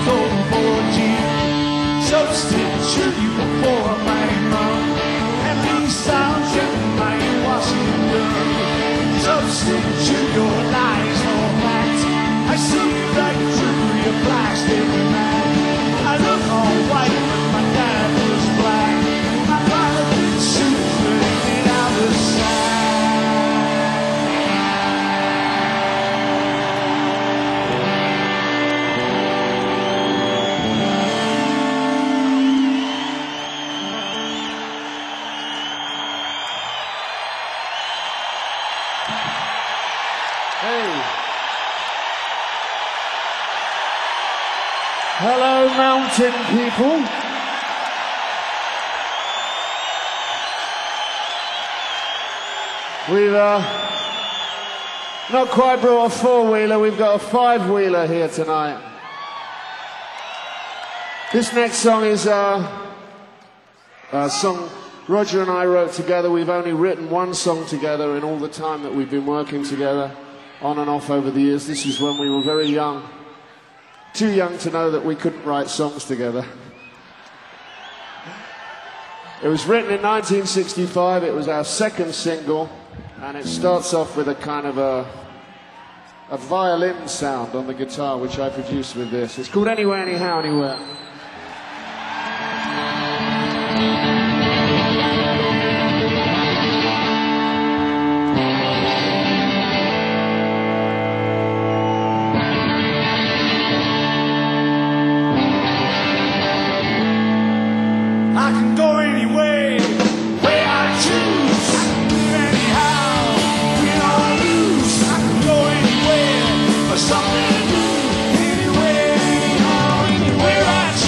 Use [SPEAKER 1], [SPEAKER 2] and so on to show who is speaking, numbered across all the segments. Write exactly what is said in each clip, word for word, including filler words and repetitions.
[SPEAKER 1] going for a jeep. Substitute you for a man. At least I'll check my Washington. Substitute your lies for facts. I see right through your plastic man. I look all white but my dad was black. My father suits living out the side.
[SPEAKER 2] Hello, mountain people. We've uh, not quite brought a four-wheeler, we've got a five-wheeler here tonight. This next song is uh, a song Roger and I wrote together. We've only written one song together in all the time that we've been working together, on and off over the years. This is when we were very young. Too young to know that we couldn't write songs together. It was written in nineteen sixty-five, it was our second single, and it starts off with a kind of a, a violin sound on the guitar, which I produced with this. It's called Anywhere, Anyhow, Anywhere.
[SPEAKER 1] I can go anyway, way I choose. I can do it anyhow, win or lose. I can go anywhere, for something to do. Anywhere, anyhow, anywhere I choose.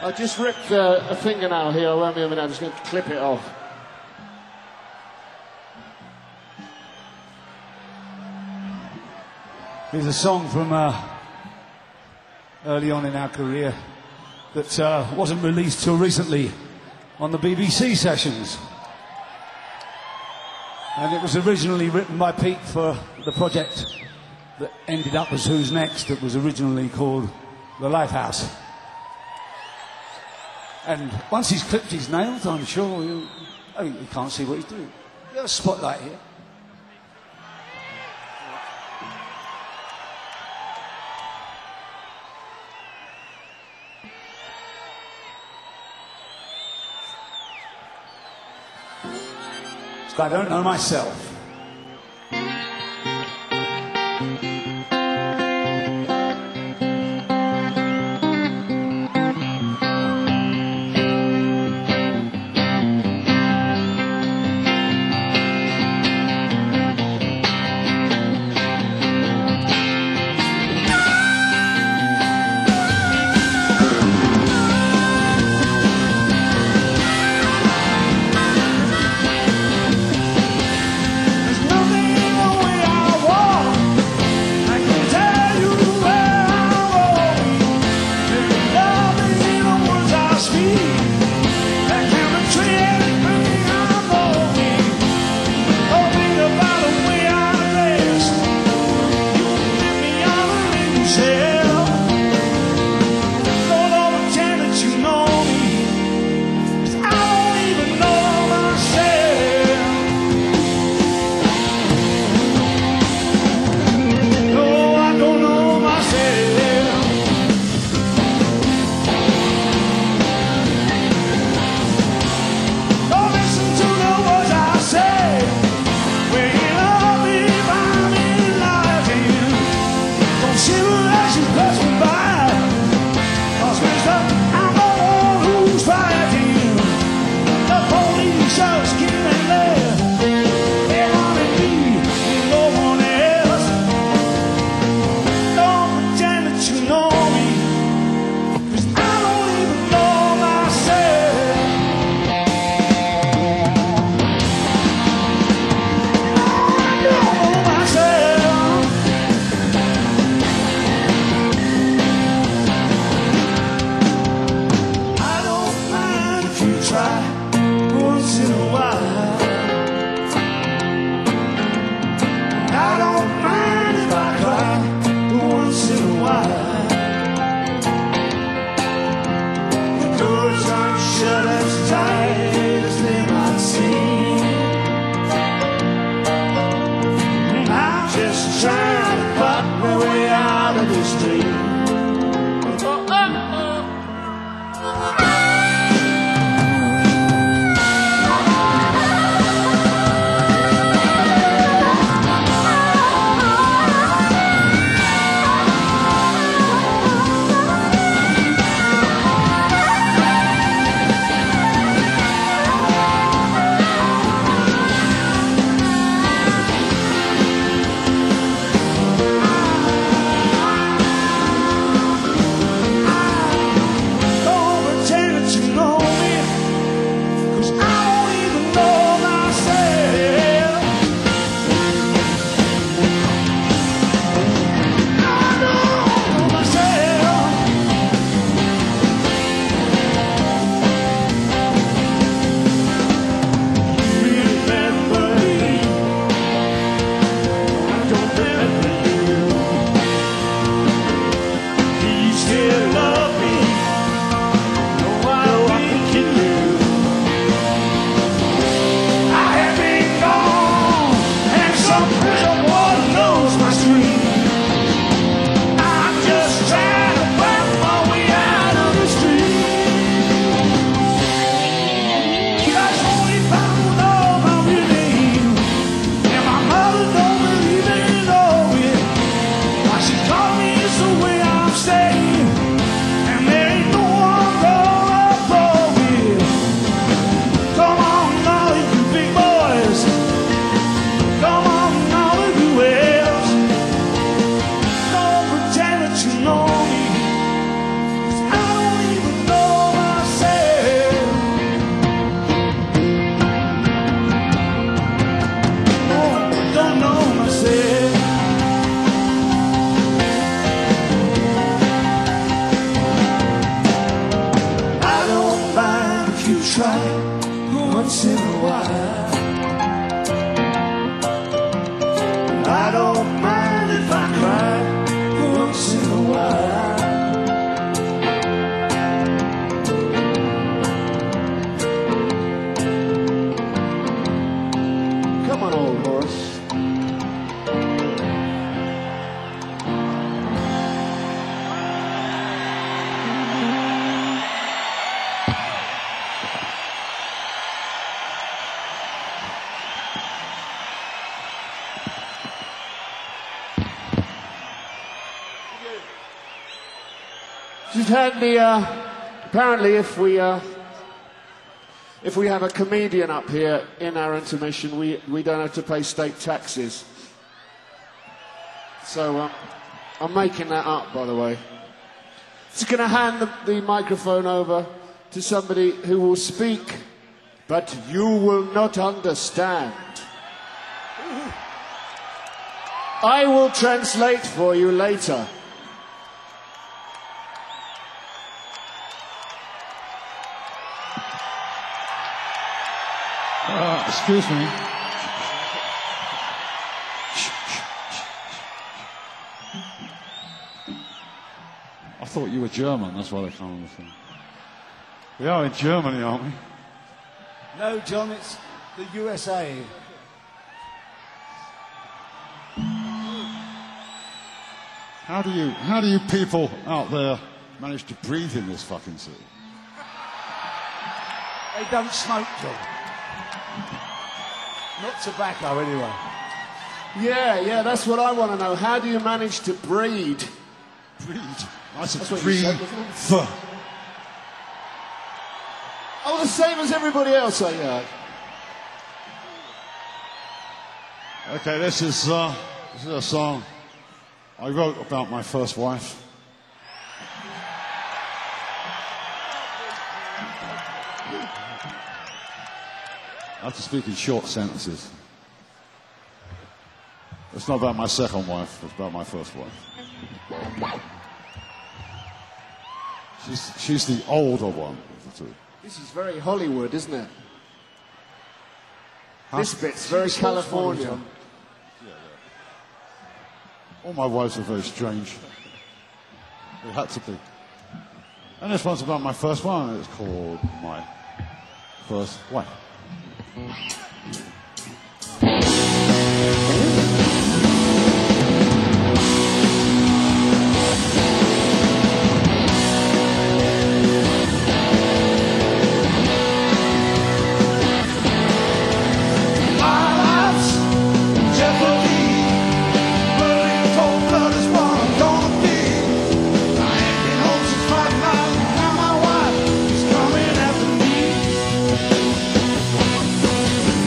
[SPEAKER 2] I just ripped uh, a fingernail here. I won't be a minute. I'm just going to clip it off.
[SPEAKER 1] Here's a song from uh, early on in our career that uh, wasn't released till recently on the B B C sessions. And it was originally written by Pete for the project that ended up as Who's Next, that was originally called The Lifehouse. And once he's clipped his nails, I'm sure you, oh, you can't see what he's doing. You have a spotlight here. I don't know myself.
[SPEAKER 2] Just handy. Uh, apparently, if we uh, if we have a comedian up here in our intermission, we we don't have to pay state taxes. So uh, I'm making that up, by the way. Just going to hand the, the microphone over to somebody who will speak, but you will not understand. I will translate for you later.
[SPEAKER 3] Uh, excuse me. I thought you were German, that's why they can't understand. We are in Germany, aren't we?
[SPEAKER 1] No, John, it's the U S A.
[SPEAKER 3] How do you, how do you people out there manage to breathe in this fucking city?
[SPEAKER 1] They don't smoke, John. Not tobacco, anyway.
[SPEAKER 2] Yeah, yeah, that's what I want to know. How do you manage to breed?
[SPEAKER 3] Breathe. I said
[SPEAKER 2] That's what you
[SPEAKER 3] breathe.
[SPEAKER 2] said, wasn't it? Oh, the same as everybody else, I heard.
[SPEAKER 3] Okay, this is, uh, this is a song I wrote about my first wife. I have to speak in short sentences. It's not about my second wife, it's about my first wife. She's, she's the older one of the two.
[SPEAKER 2] This is very Hollywood, isn't it?
[SPEAKER 3] Huh?
[SPEAKER 2] This bit's very California.
[SPEAKER 3] Yeah, yeah. All my wives are very strange. They had to be. And this one's about my first one, and it's called My First Wife.
[SPEAKER 1] Now my wife is coming after me.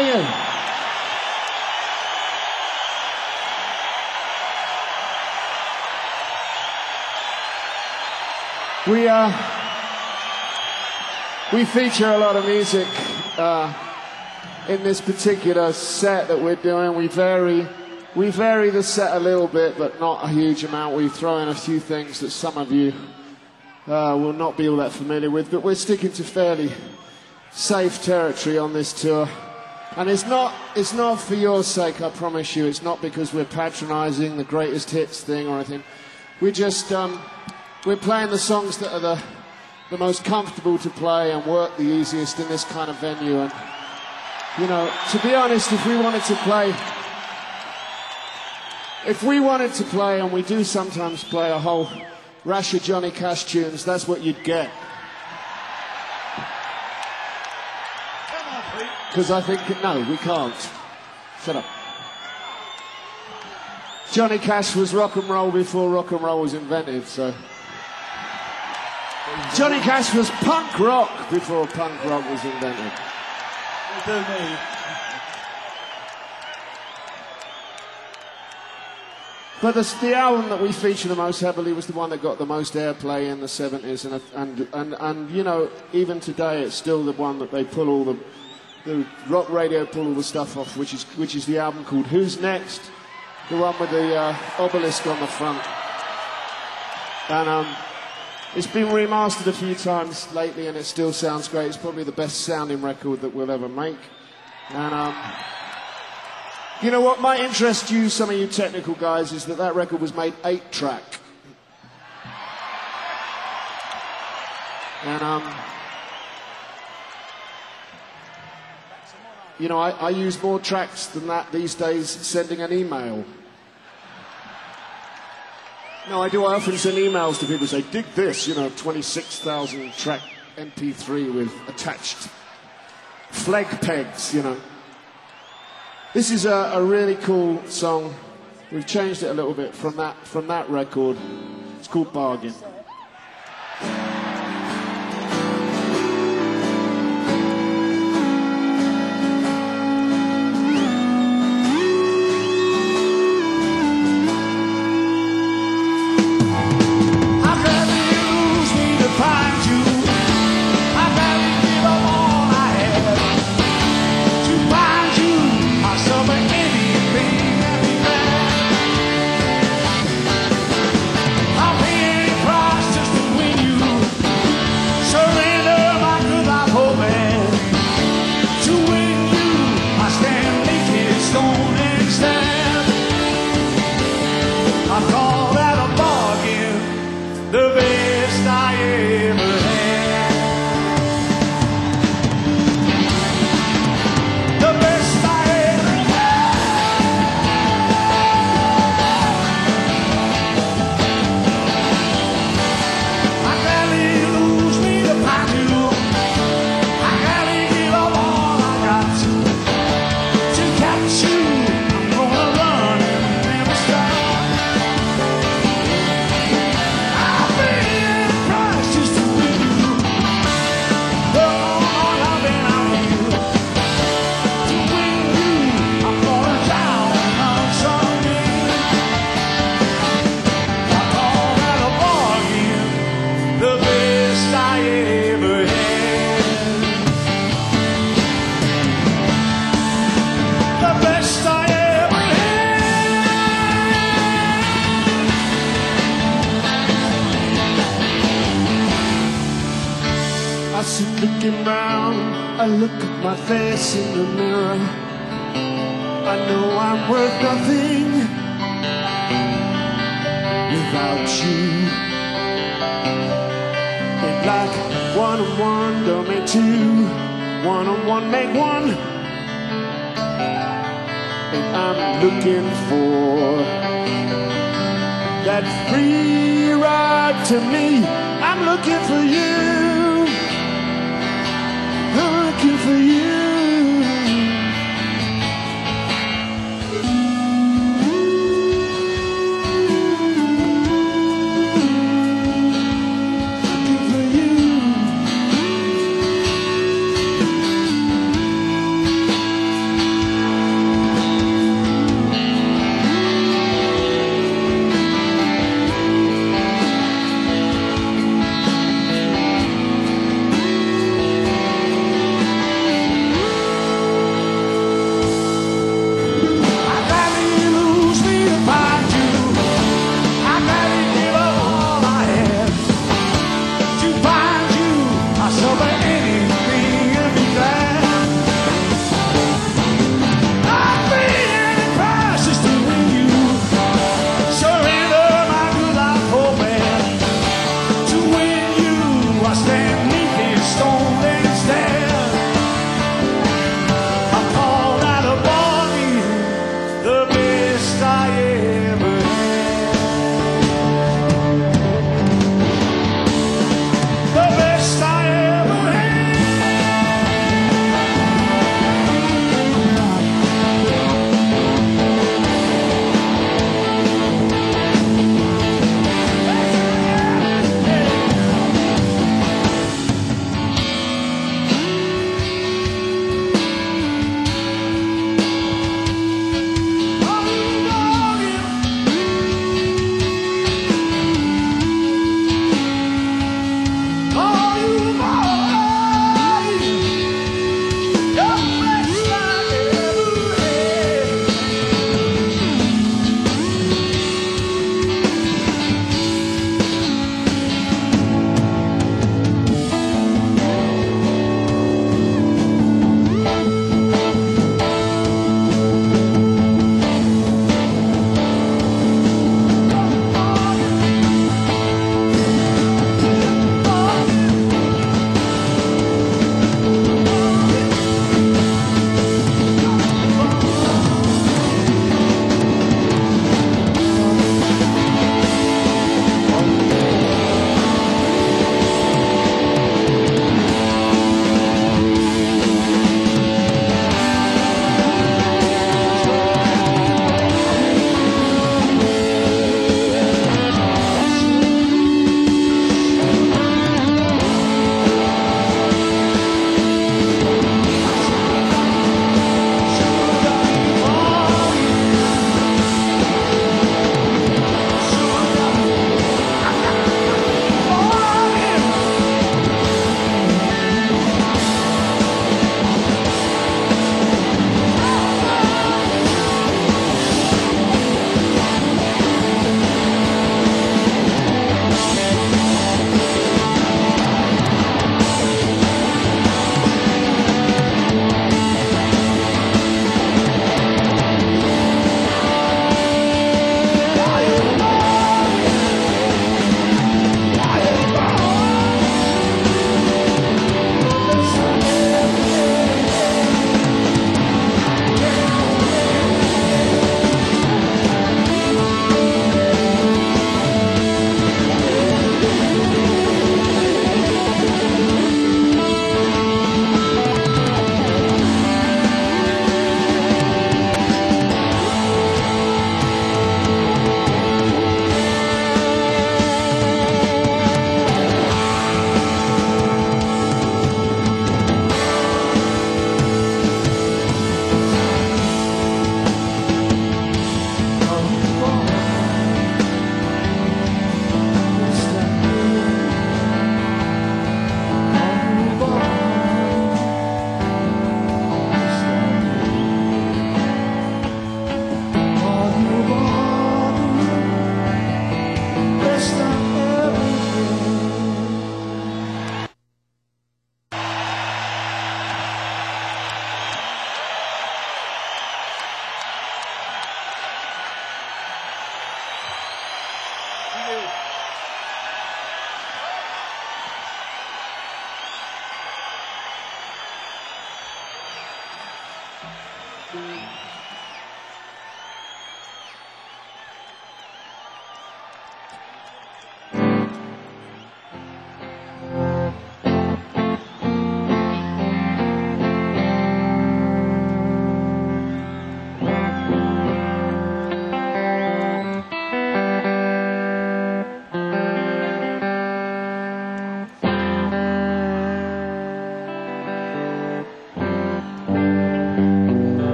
[SPEAKER 2] are you? We uh, we feature a lot of music uh, in this particular set that we're doing. We vary we vary the set a little bit, but not a huge amount. We throw in a few things that some of you uh, will not be all that familiar with, but we're sticking to fairly safe territory on this tour. And it's not it's not for your sake, I promise you. It's not because we're patronising the greatest hits thing or anything. We just um, we're playing the songs that are the, the most comfortable to play and work the easiest in this kind of venue. And, you know, to be honest, if we wanted to play, if we wanted to play, and we do sometimes play a whole rash of Johnny Cash tunes, that's what you'd get. Because I think, no, we can't. Shut up. Johnny Cash was rock and roll before rock and roll was invented, so... Johnny Cash was punk rock before punk rock was invented.
[SPEAKER 1] Do me.
[SPEAKER 2] But the, the album that we feature the most heavily was the one that got the most airplay in the seventies, and and and, and you know, even today it's still the one that they pull all the the rock radio pull all the stuff off, which is which is the album called Who's Next, the one with the uh, obelisk on the front, and um. It's been remastered a few times lately and it still sounds great. It's probably the best sounding record that we'll ever make. And um, you know what might interest you, some of you technical guys, is that that record was made eight track. And um, you know, I, I use more tracks than that these days sending an email. No, I do. I often send emails to people say, dig this, you know, twenty-six thousand track M P three with attached flag pegs, you know. This is a, a really cool song. We've changed it a little bit from that, from that record. It's called Bargain. Looking round, I look at my face in the mirror. I know I'm worth nothing without you. Ain't like one on one don't make two, one on one make one. And I'm looking for that free ride to me. I'm looking for you. I'm looking for you. Looking for you.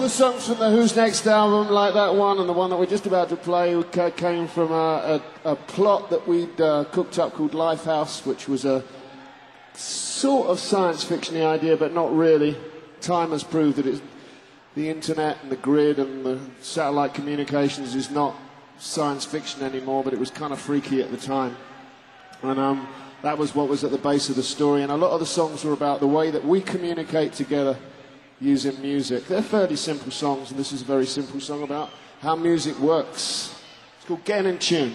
[SPEAKER 2] the songs from the Who's Next album, like that one and the one that we're just about to play, came from a, a, a plot that we'd uh, cooked up called Lifehouse, which was a sort of science fiction-y idea, but not really. Time has proved that it's, the internet and the grid and the satellite communications is not science fiction anymore, but it was kind of freaky at the time. And um, that was what was at the base of the story. And a lot of the songs were about the way that we communicate together using music. They're fairly simple songs, and this is a very simple song about how music works. It's called Getting in Tune.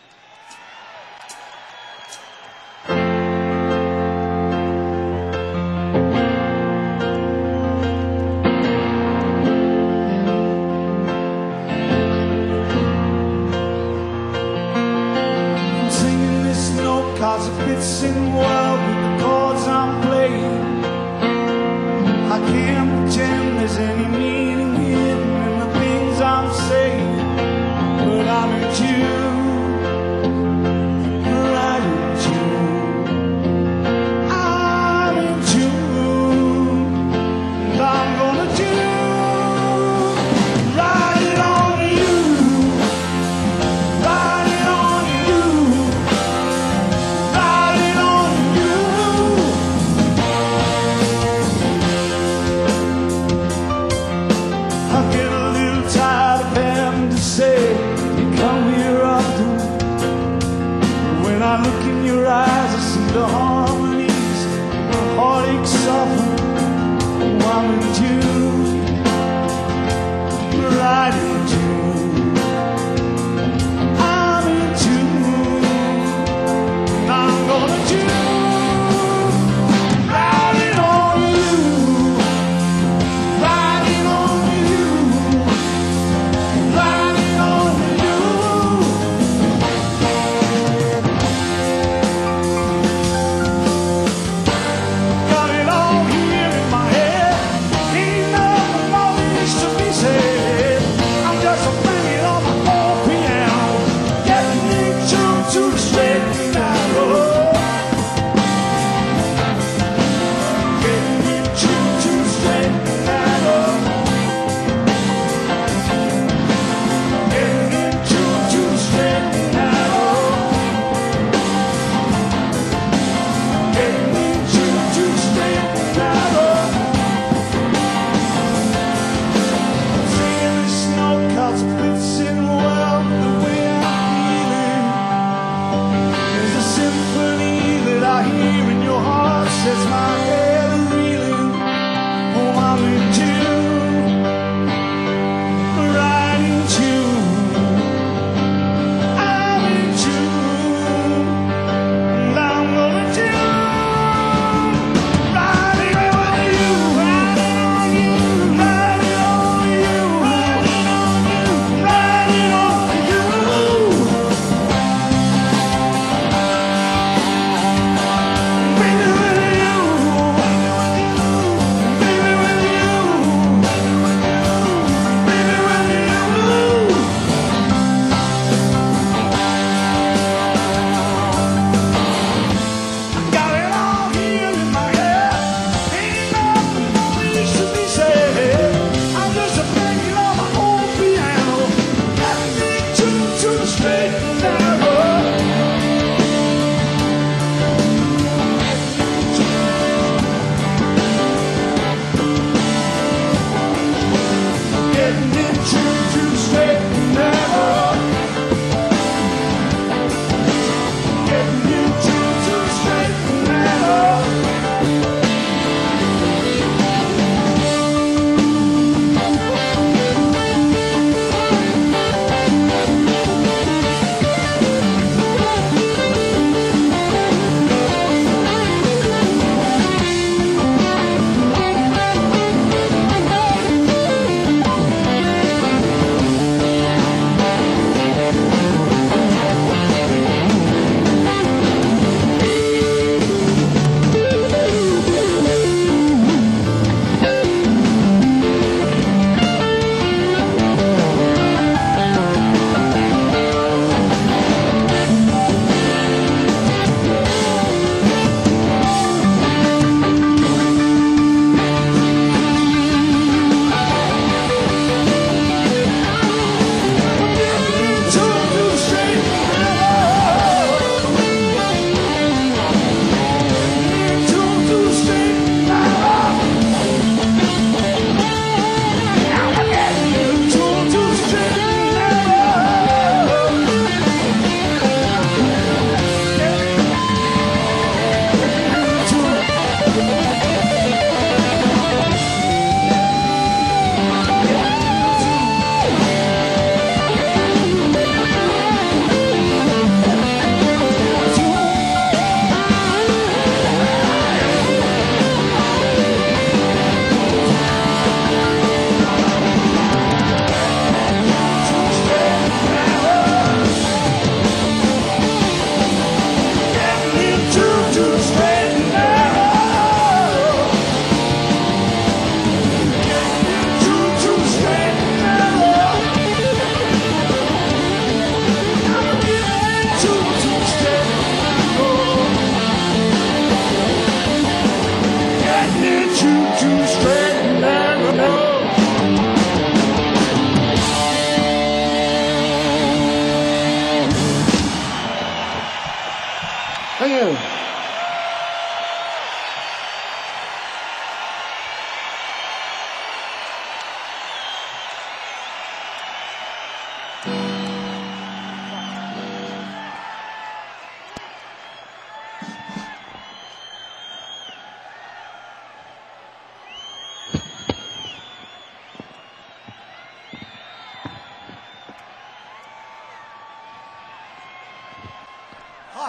[SPEAKER 1] I'm singing this note 'cause it fits in well with the chords I'm playing. I can't pretend there's any meaning hidden in the things I'm saying, but I'm in tune, right in tune. I'm in tune, and I'm gonna tune, ride it on you, ride it on you, ride it on you.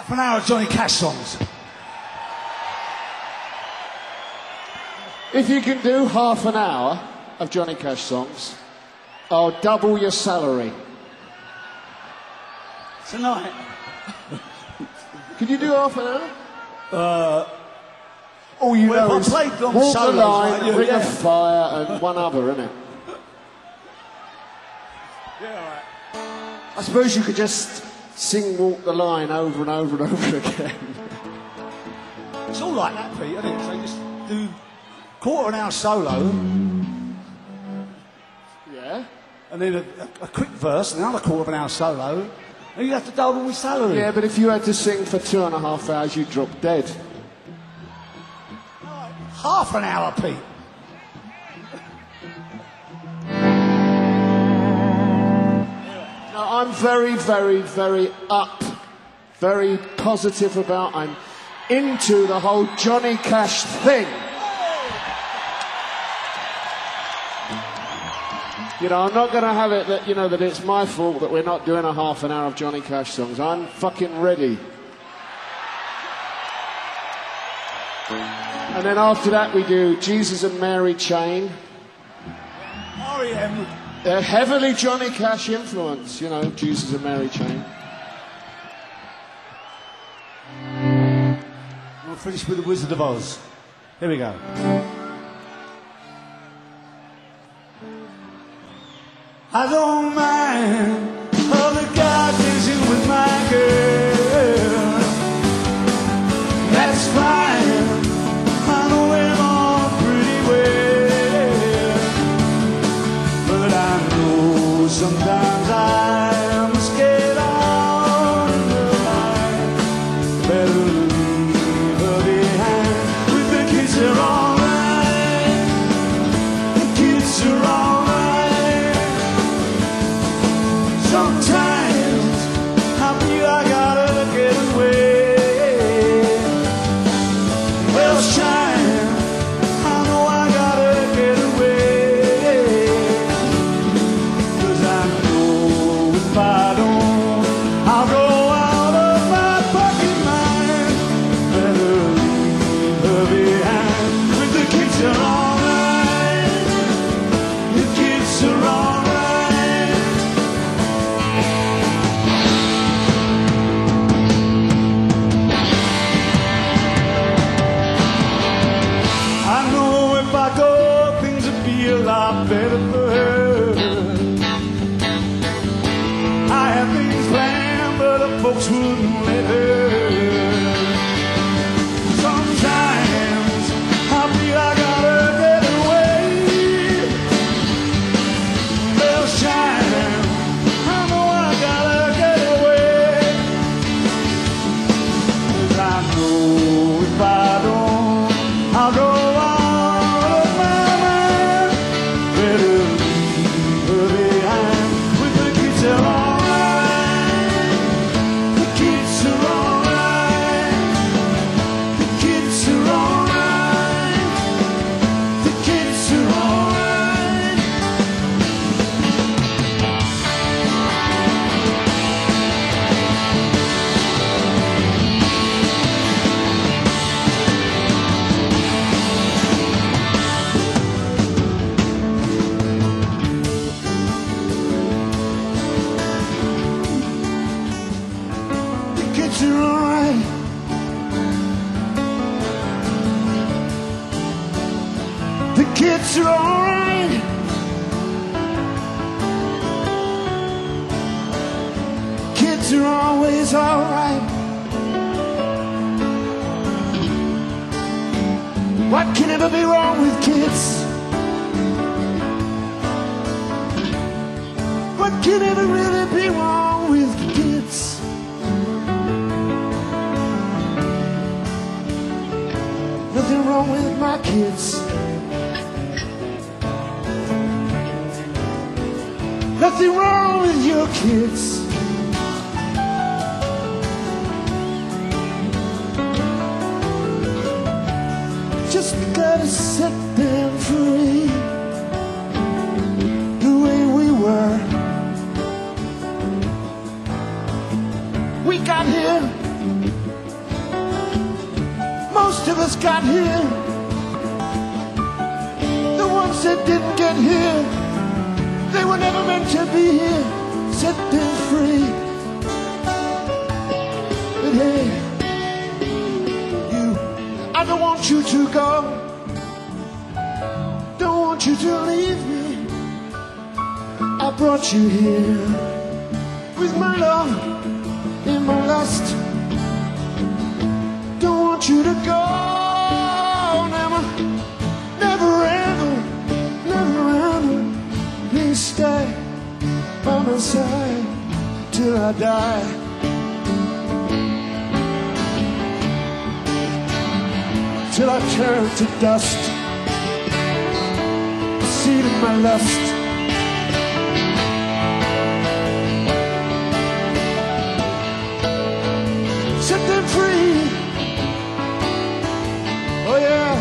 [SPEAKER 1] Half an hour of Johnny Cash songs.
[SPEAKER 2] If you can do half an hour of Johnny Cash songs, I'll double your salary.
[SPEAKER 1] Tonight.
[SPEAKER 2] Can you do half an hour?
[SPEAKER 1] Uh,
[SPEAKER 2] All you
[SPEAKER 1] well,
[SPEAKER 2] know
[SPEAKER 1] I
[SPEAKER 2] is
[SPEAKER 1] played long
[SPEAKER 2] Walk the
[SPEAKER 1] solos
[SPEAKER 2] Line,
[SPEAKER 1] like you,
[SPEAKER 2] Ring
[SPEAKER 1] yeah.
[SPEAKER 2] of Fire, and one other, isn't it?
[SPEAKER 1] Yeah, all right.
[SPEAKER 2] I suppose you could just sing Walk the Line over and over and over again.
[SPEAKER 1] It's all like that, Pete, isn't it? So you just do quarter an hour solo,
[SPEAKER 2] Yeah?
[SPEAKER 1] and then a, a, a quick verse, and another quarter of an hour solo, and you have to double with salary.
[SPEAKER 2] Yeah, but if you had to sing for two and a half hours, you'd drop dead.
[SPEAKER 1] Half an hour, Pete.
[SPEAKER 2] No, I'm very, very, very up, very positive about, I'm into the whole Johnny Cash thing. You know, I'm not going to have it that, you know, that it's my fault that we're not doing a half an hour of Johnny Cash songs. I'm fucking ready. And then after that we do Jesus and Mary Chain.
[SPEAKER 1] R E M.
[SPEAKER 2] They're heavily Johnny Cash influence, you know, Jesus and Mary Chain.
[SPEAKER 1] We'll finish with the Wizard of Oz. Here we go. I don't mind other guys dancing with my girl. That's fine. I know them all pretty well. But I know sometimes I'm scared on the line. Better leave her behind. With the kids are alright. The kids are alright. Sometimes I feel I gotta get away. Well, shine, I know I gotta get away. 'Cause I know if I don't, I'll go out of my fucking mind. Better leave her behind. But the kids are alright. The kids are alright. I know if I go, things will be a lot better for her. I had things planned, but the folks wouldn't let her. Sometimes I feel I gotta get away. Well, shine, I know I gotta get away. 'Cause I know if I don't, I'll go out of my mind. Better leave her behind. With the kids are alright. The kids are alright. The kids are alright. The kids are alright. The kids are alright. The kids are alright. Kids are always alright. What can ever be wrong with kids? What can ever really be wrong with kids? Nothing wrong with my kids. Nothing wrong with your kids. Just gotta set them free. The way we were. We got here
[SPEAKER 2] us got here. The ones that didn't get here, they were never meant to be here. Set them free. But hey, you, I don't want you to go. Don't want you to leave me. I brought you here with my love and my lust. Don't want you to go. Never, never ever, never ever. Please stay by my side till I die. Till I turn to dust, the seed of my lust. Set them free. Oh yeah.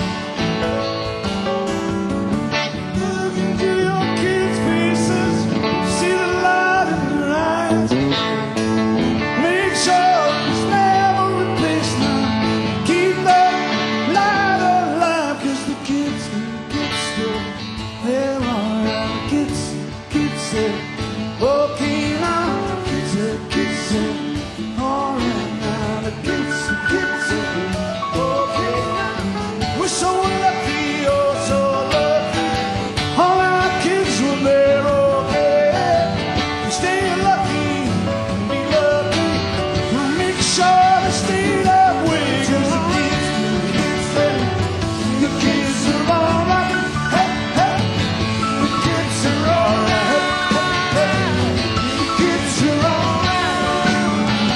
[SPEAKER 1] Look into your kids' faces, see the light in their eyes. Make sure it's never replaced now. Keep the light alive, 'cause the kids, the kids still, they're alright. Kids, kids say, okay now. Kids say, kids say, alright now. The kids, the kids say, okay now. We're so lucky, oh so lucky. All our kids were there, okay. Stay lucky, be lucky. Make sure they stay that way. 'Cause the kids, the kids say, the kids are alright. Hey, hey. The kids are alright. Hey, hey. The kids are alright.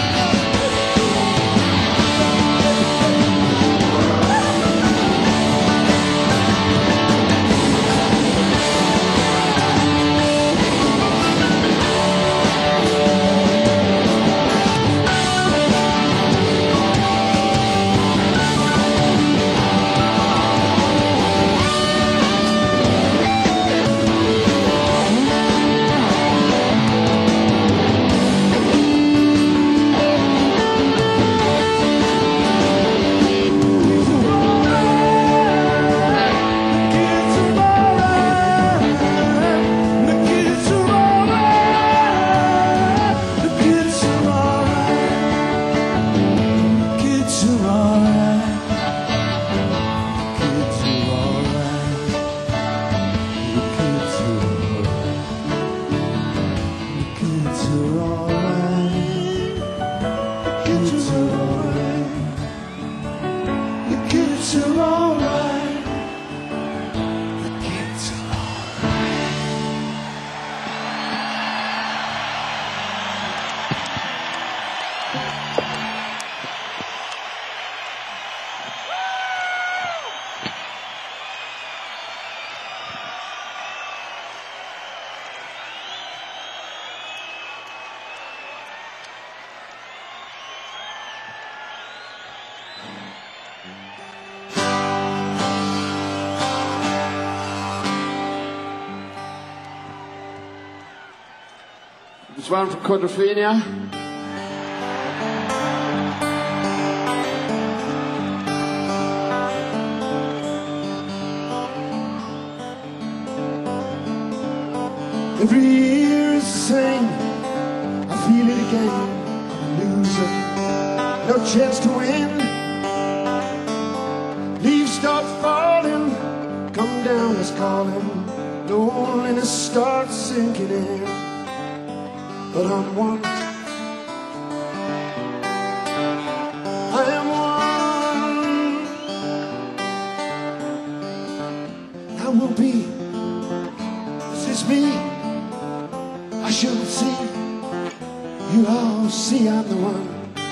[SPEAKER 2] This one from Quadrophenia. Every year is the same. I feel it again. I'm a loser. No chance to win. Leaves start falling. Come down is calling. Loneliness starts sinking in. But I'm one. I am one. I will be. Is this me? I should see. You all see I'm the one.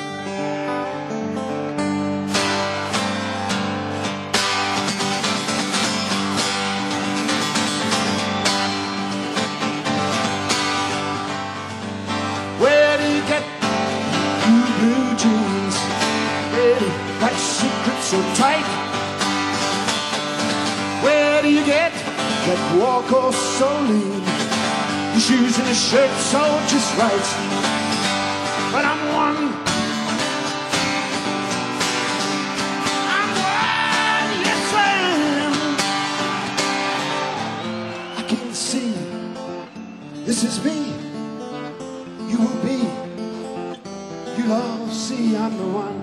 [SPEAKER 2] Where do you get you blue jeans? Hey, that secret so tight. Where do you get that walk off so lean? Your shoes and your shirt so just right. But I'm one. I'm one. This is me. You will be. You'll all see I'm the one.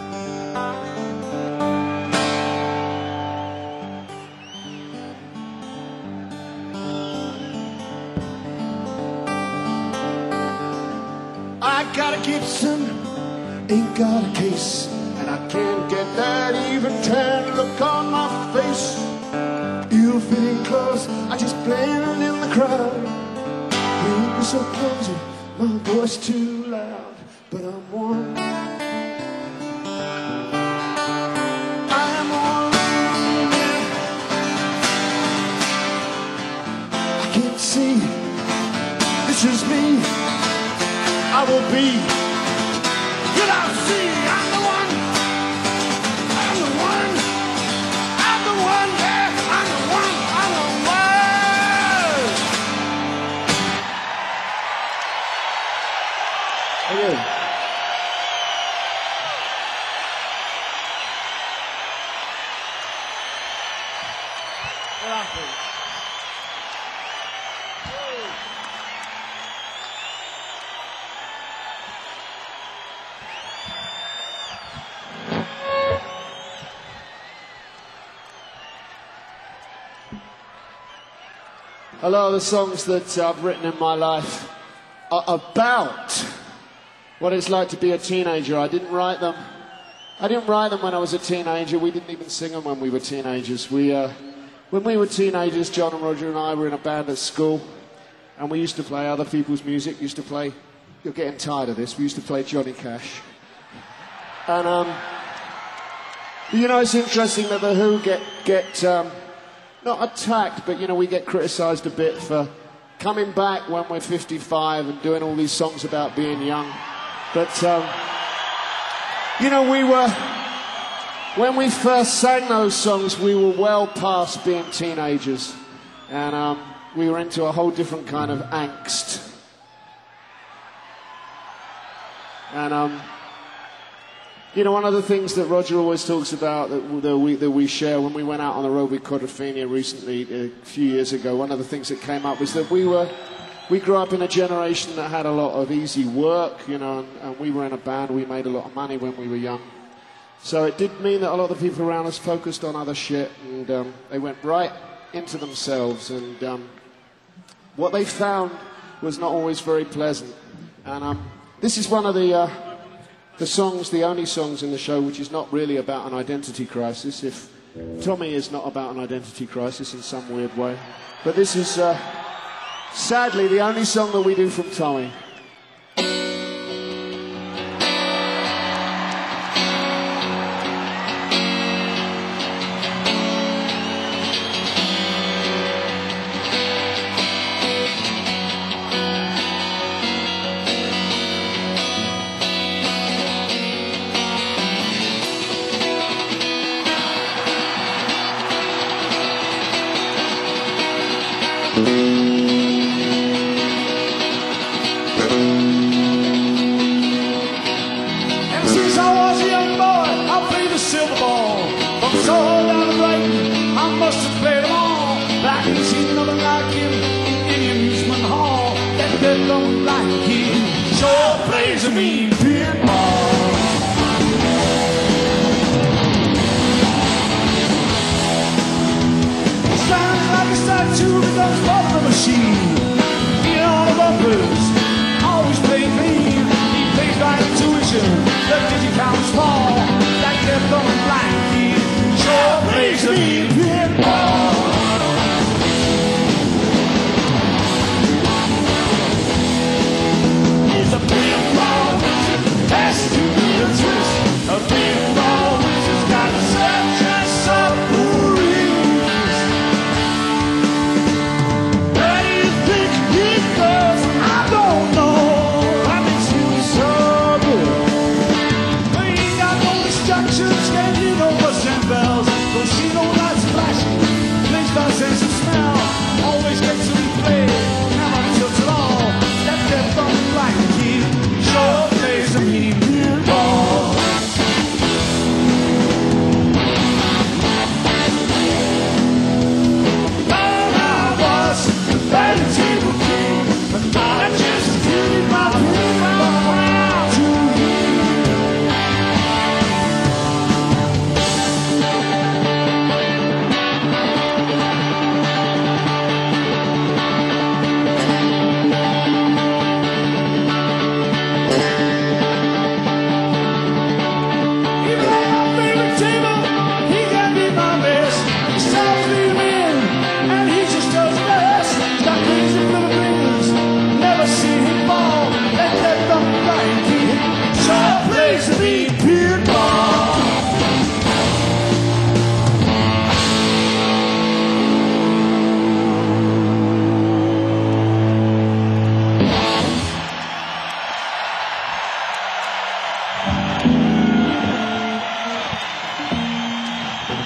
[SPEAKER 2] I got a Gibson, ain't got a case, and I can't get that even tan look on my face. Ill-fitting clothes, I just blend in the crowd. Ain't me so close, my voice too loud, but I'm one. I am one. I can't see. This is me. I will be. You'll all see. I'm the one. I'm the one. I'm the one. Yeah, I'm the one. I'm the one. Thank you. Get on, please. A lot of the songs that I've written in my life are about what it's like to be a teenager. I didn't write them. I didn't write them when I was a teenager. We didn't even sing them when we were teenagers. We, uh, when we were teenagers, John and Roger and I were in a band at school, and we used to play other people's music. Used to play. You're getting tired of this. We used to play Johnny Cash. And um, you know, it's interesting that the Who get get. Um, Not attacked, but, you know, we get criticised a bit for coming back when we're fifty-five and doing all these songs about being young. But, um, you know, we were... When we first sang those songs, we were well past being teenagers. And um, we were into a whole different kind of angst. And, um... you know, one of the things that Roger always talks about that, that, we, that we share when we went out on the road with Quadrophenia recently, a few years ago, one of the things that came up was that we were, we grew up in a generation that had a lot of easy work, you know, and, and we were in a band, we made a lot of money when we were young. So it did mean that a lot of the people around us focused on other shit, and um, they went right into themselves, and um, what they found was not always very pleasant. And um, this is one of the... Uh, The songs, the only songs in the show which is not really about an identity crisis, if Tommy is not about an identity crisis in some weird way. But this is, uh, sadly, the only song that we do from Tommy.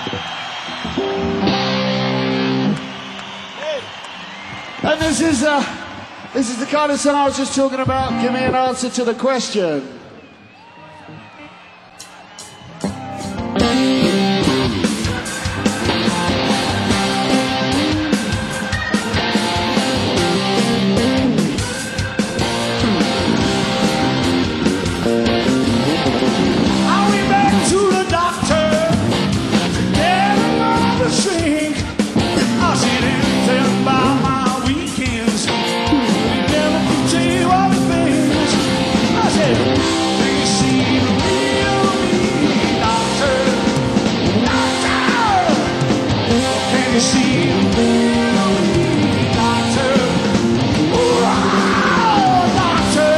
[SPEAKER 2] And this is uh, this is the kind of song I was just talking about. Give me an answer to the question.
[SPEAKER 1] I went back to the doctor to get another shrink. I said anything about my weekends. He never could tell you all the things. I said, can you see the real me, doctor? Doctor! Can you see the real me, doctor? Oh, doctor!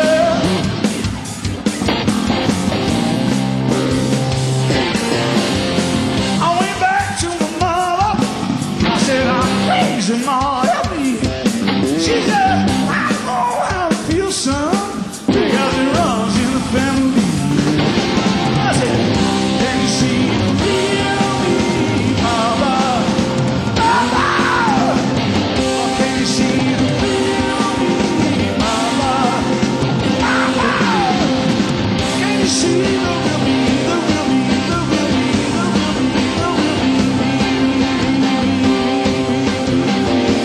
[SPEAKER 1] I went back to my mother. I said, I'm crazy, Ma, help me. She said, I know how to feel, son, because it runs in the family. I said, can you see the real me, Mama? Mama! Oh, can you see the real me, Mama? Mama! Can you see the real me, the real me, the real me, the real me, the real me?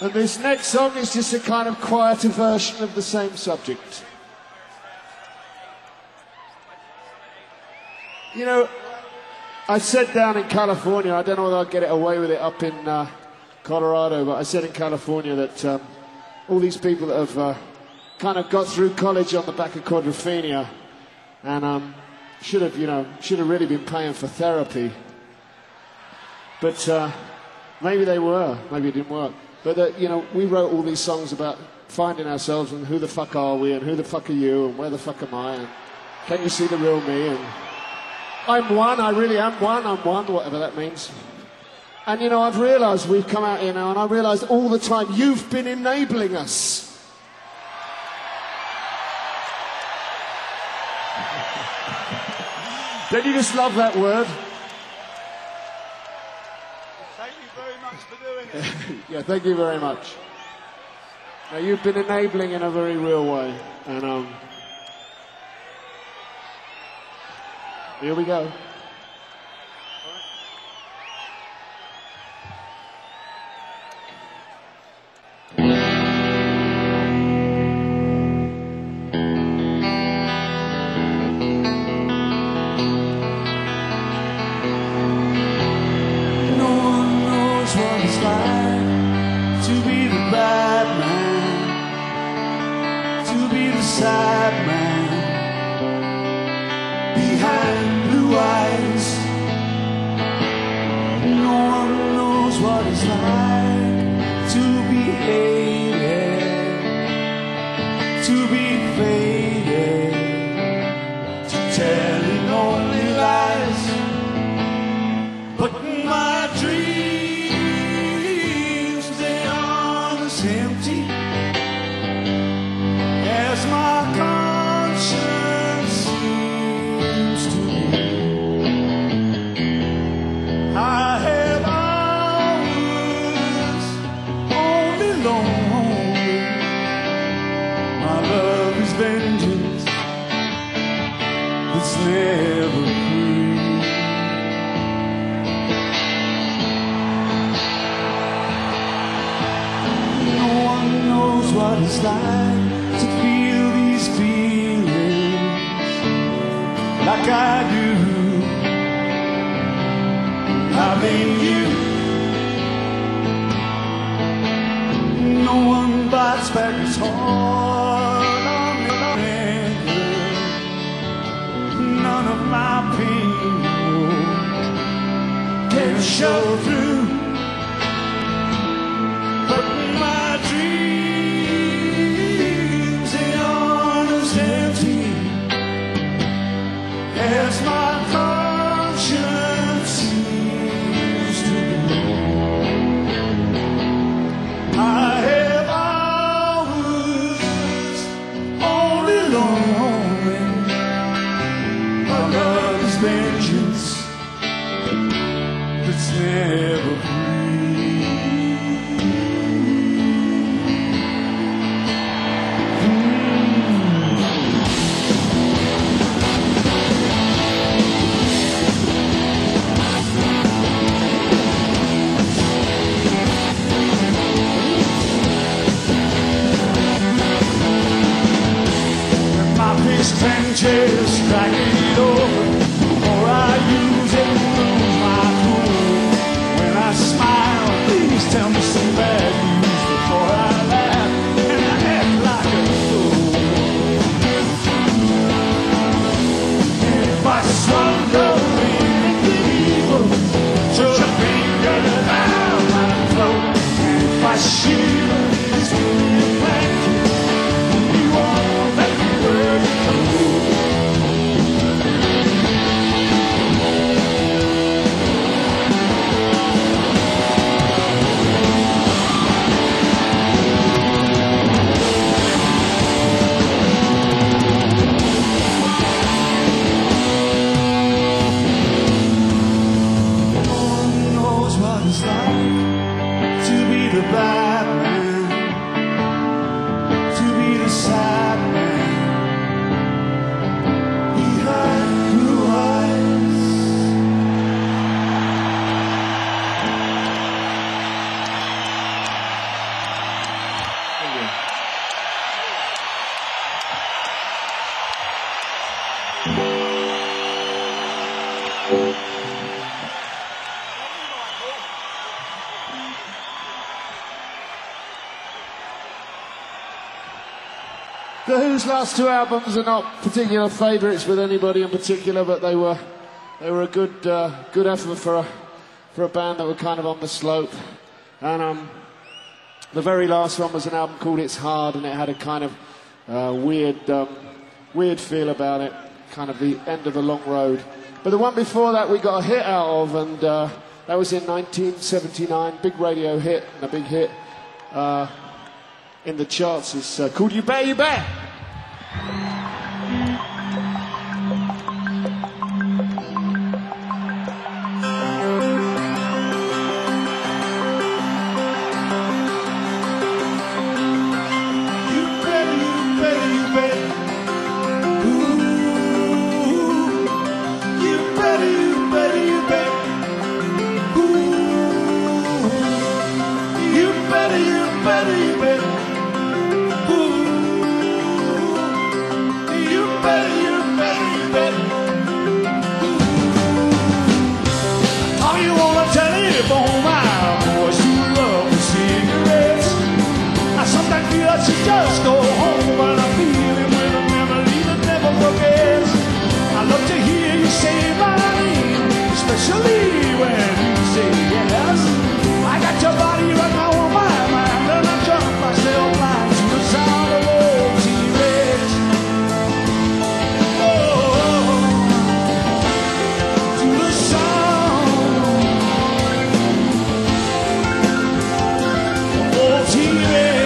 [SPEAKER 2] And this next song is just a kind of quieter version of the same subject. You know, I said down in California, I don't know whether I'll get it away with it up in uh, Colorado, but I said in California that um, all these people that have uh, kind of got through college on the back of Quadrophenia and um, should have, you know, should have really been paying for therapy. But uh, maybe they were, maybe it didn't work. But, uh, you know, we wrote all these songs about finding ourselves and who the fuck are we and who the fuck are you and where the fuck am I and can you see the real me and I'm one, I really am one, I'm one, whatever that means. And, you know, I've realised we've come out here now and I realised all the time you've been enabling us. Don't you just love that word?
[SPEAKER 1] Thank you very much for doing it.
[SPEAKER 2] Yeah, thank you very much. Now, you've been enabling in a very real way. And um, here we go.
[SPEAKER 1] Sad man behind blue eyes. No one knows what it's like to be hated, to be faded, to telling only lies. But my dreams, they are as empty as my conscience seems to be. I have hours only lonely. My love is vengeance that's never free. No one knows what it's like to feel these feelings like I do. Having you, no one bites back his heart on the anger. None of my pain oh, can show through. But my dreams, as my conscience seems to be. I have hours only lonely. My love is vengeance that's never free. Trenches cracking it over, or I use it and lose my cool. When I smile, please tell me some bad news before I laugh and I act like a fool. If I struggle in the evil, put your finger down my throat. And if I shiver this really blanket, you won't let me wear it cold. The bad man, to be the sad man behind blue eyes.
[SPEAKER 2] The Who's last two albums are not particular favourites with anybody in particular, but they were they were a good uh, good effort for a for a band that were kind of on the slope. And um, the very last one was an album called It's Hard, and it had a kind of uh, weird um, weird feel about it, kind of the end of the long road. But the one before that we got a hit out of, and uh, that was in nineteen seventy-nine, big radio hit and a big hit. Uh, in the charts is uh, called You Bet, You Bet.
[SPEAKER 1] Just go home and I feel it with a memory that never forgets. I love to hear you say my name, especially when you say yes. I got your body right now on my mind, and I jump myself blind to the sound of old T-Rex. Oh, to the sound of old T-Rex.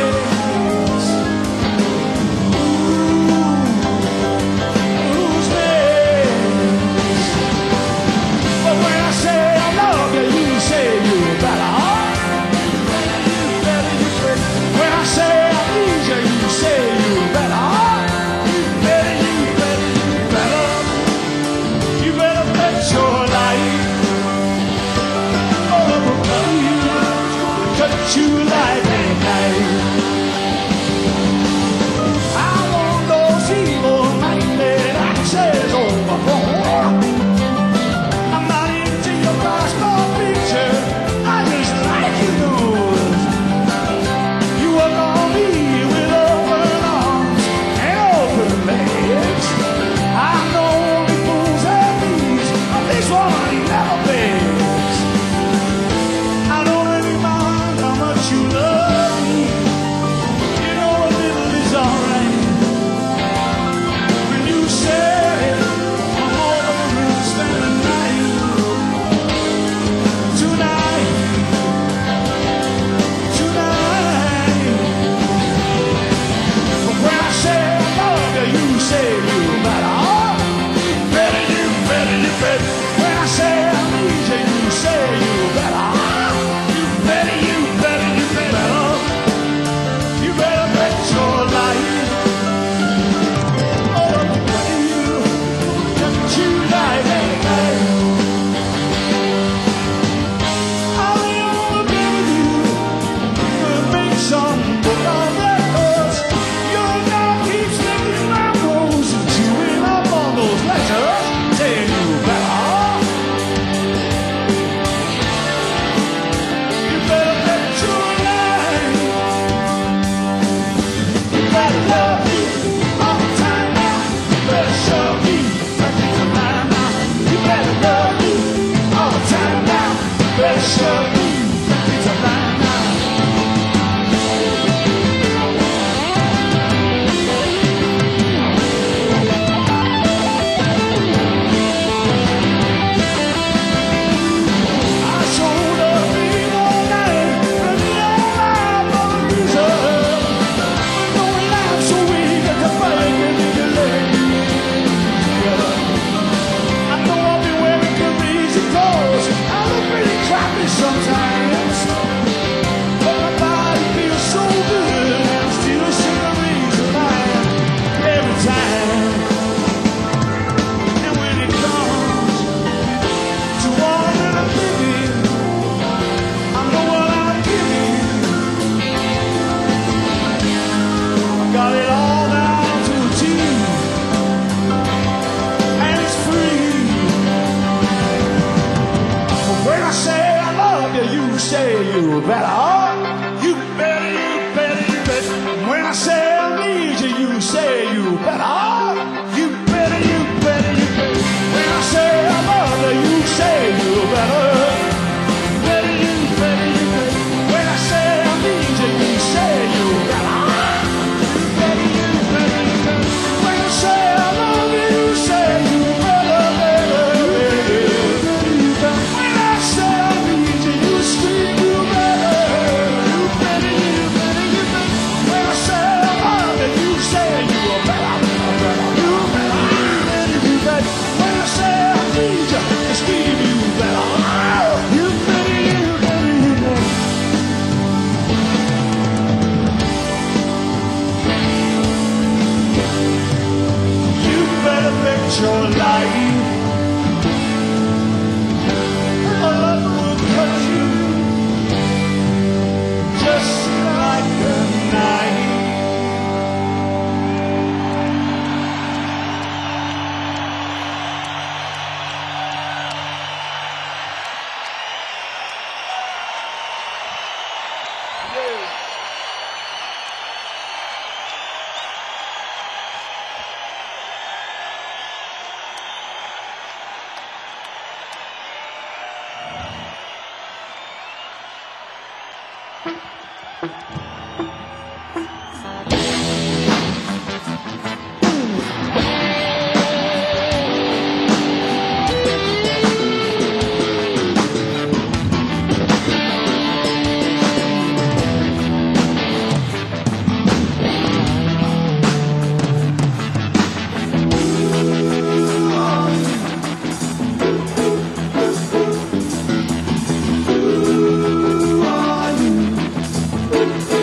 [SPEAKER 2] say
[SPEAKER 1] change your life. Our love will cut you just like a knife. Who are you?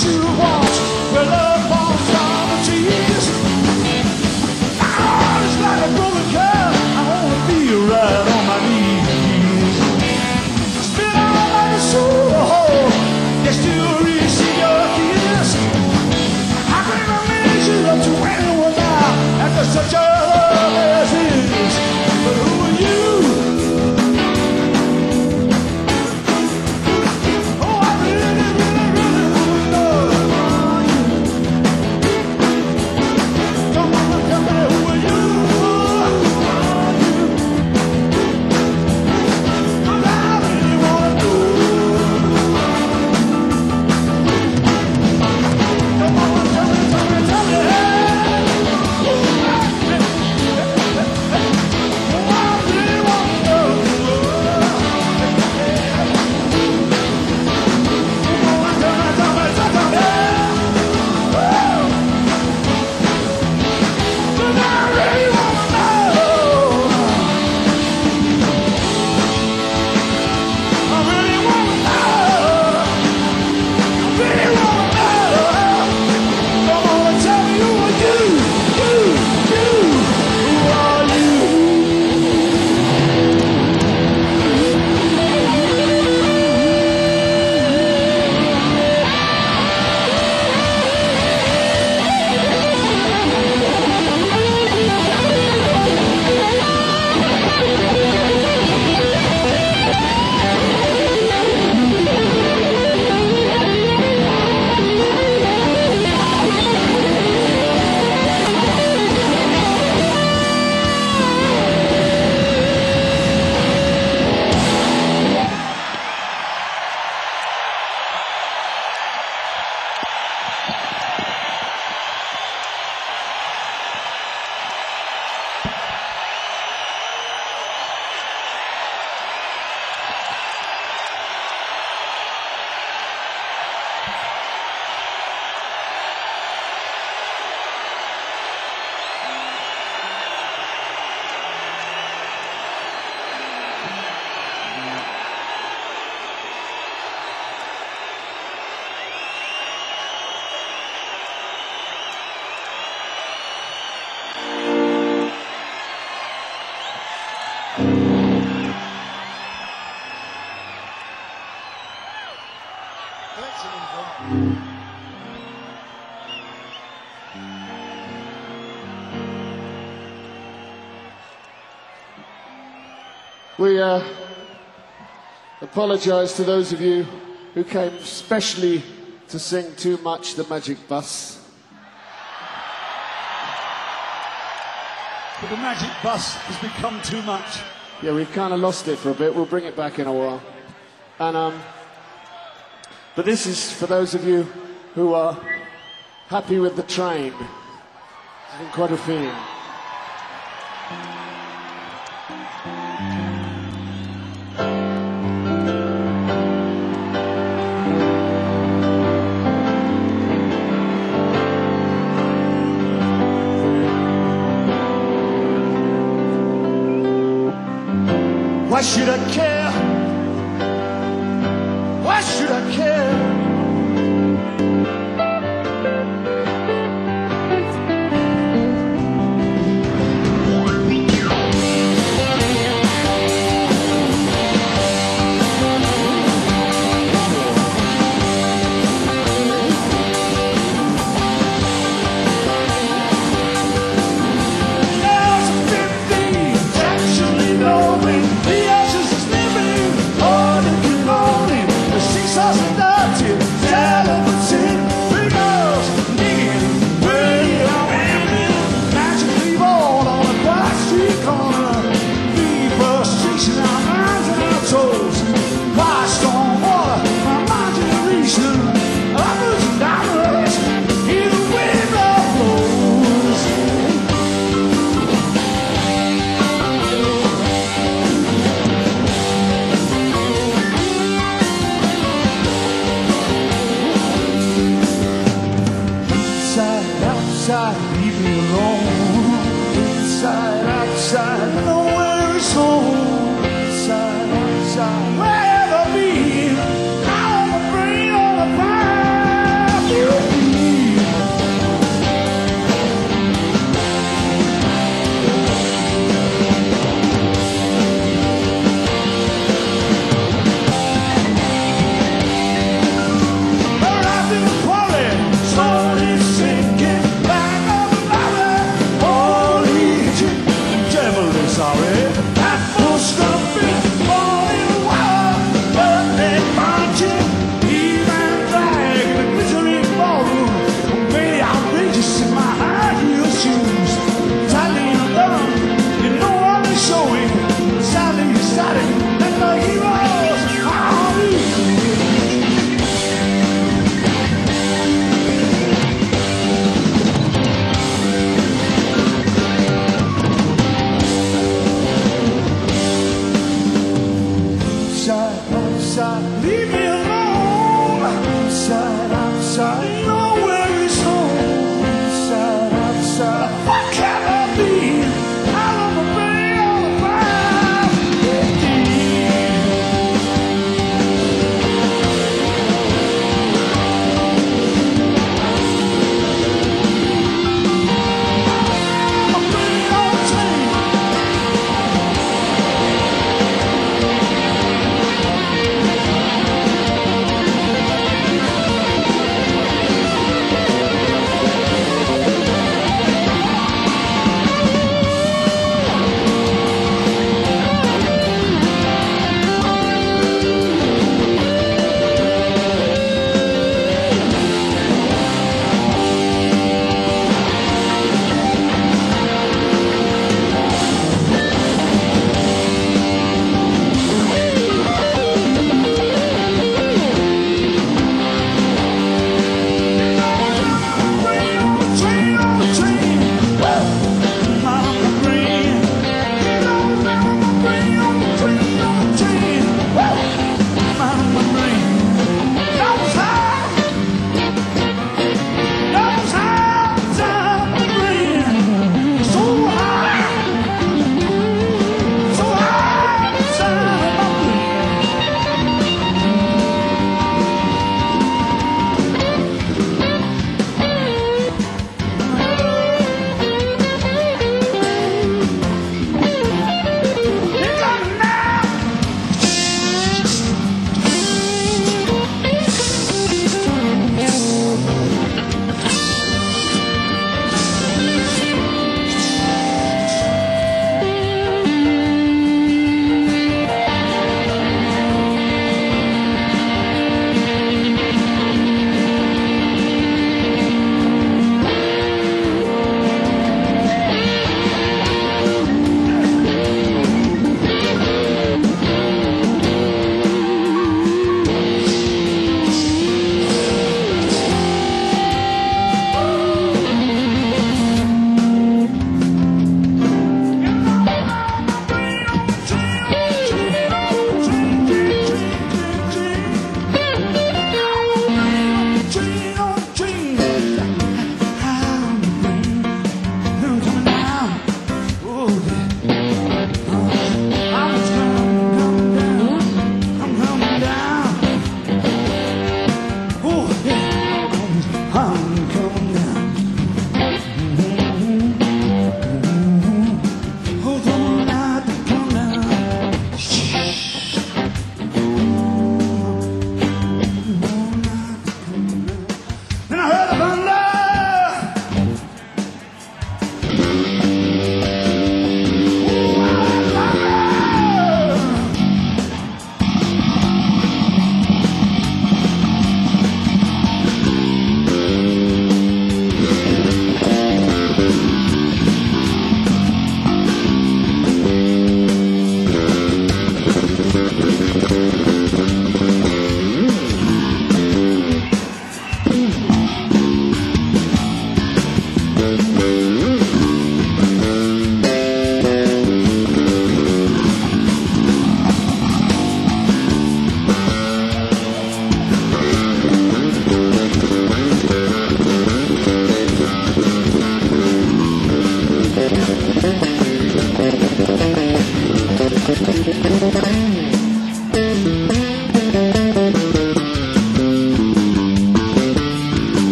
[SPEAKER 1] should watch where love falls down the trees. My heart is like a broken car. I wanna feel right on my knees. Spin out like a soul. You still receive your kiss. I bring my measure up to anyone now after such a love as this. But who are you? Oh, I really, really, really would love you. Come on, tell me who are you? Cause I really wanna know. Come on, tell me, tell me, tell me. Oh, I really wanna know. Come on, tell me, tell me, tell me. Cause I really wanna know. I really wanna know. I really wanna know. Come on and tell me who are you? You, you, who are you?
[SPEAKER 2] We uh, apologise to those of you who came specially to sing Too Much, the Magic Bus.
[SPEAKER 1] But the magic bus has become too much.
[SPEAKER 2] Yeah, we've kind of lost it for a bit. We'll bring it back in a while. And um, but this is for those of you who are happy with the train. It's been quite a feeling.
[SPEAKER 1] Why should I care? Why should I care? There's been things actually knowing the ashes is living, all you can only the seesaws and dirty, television, figures, digging, where you are rambling, magically born on a quiet street corner, the frustration our minds and our toes, why storm water, my imagination, others and others, in the wind that blows. Inside, outside, leave me alone. Inside, outside, nowhere is home. Inside, outside, wherever be, I wanna bring all the fire.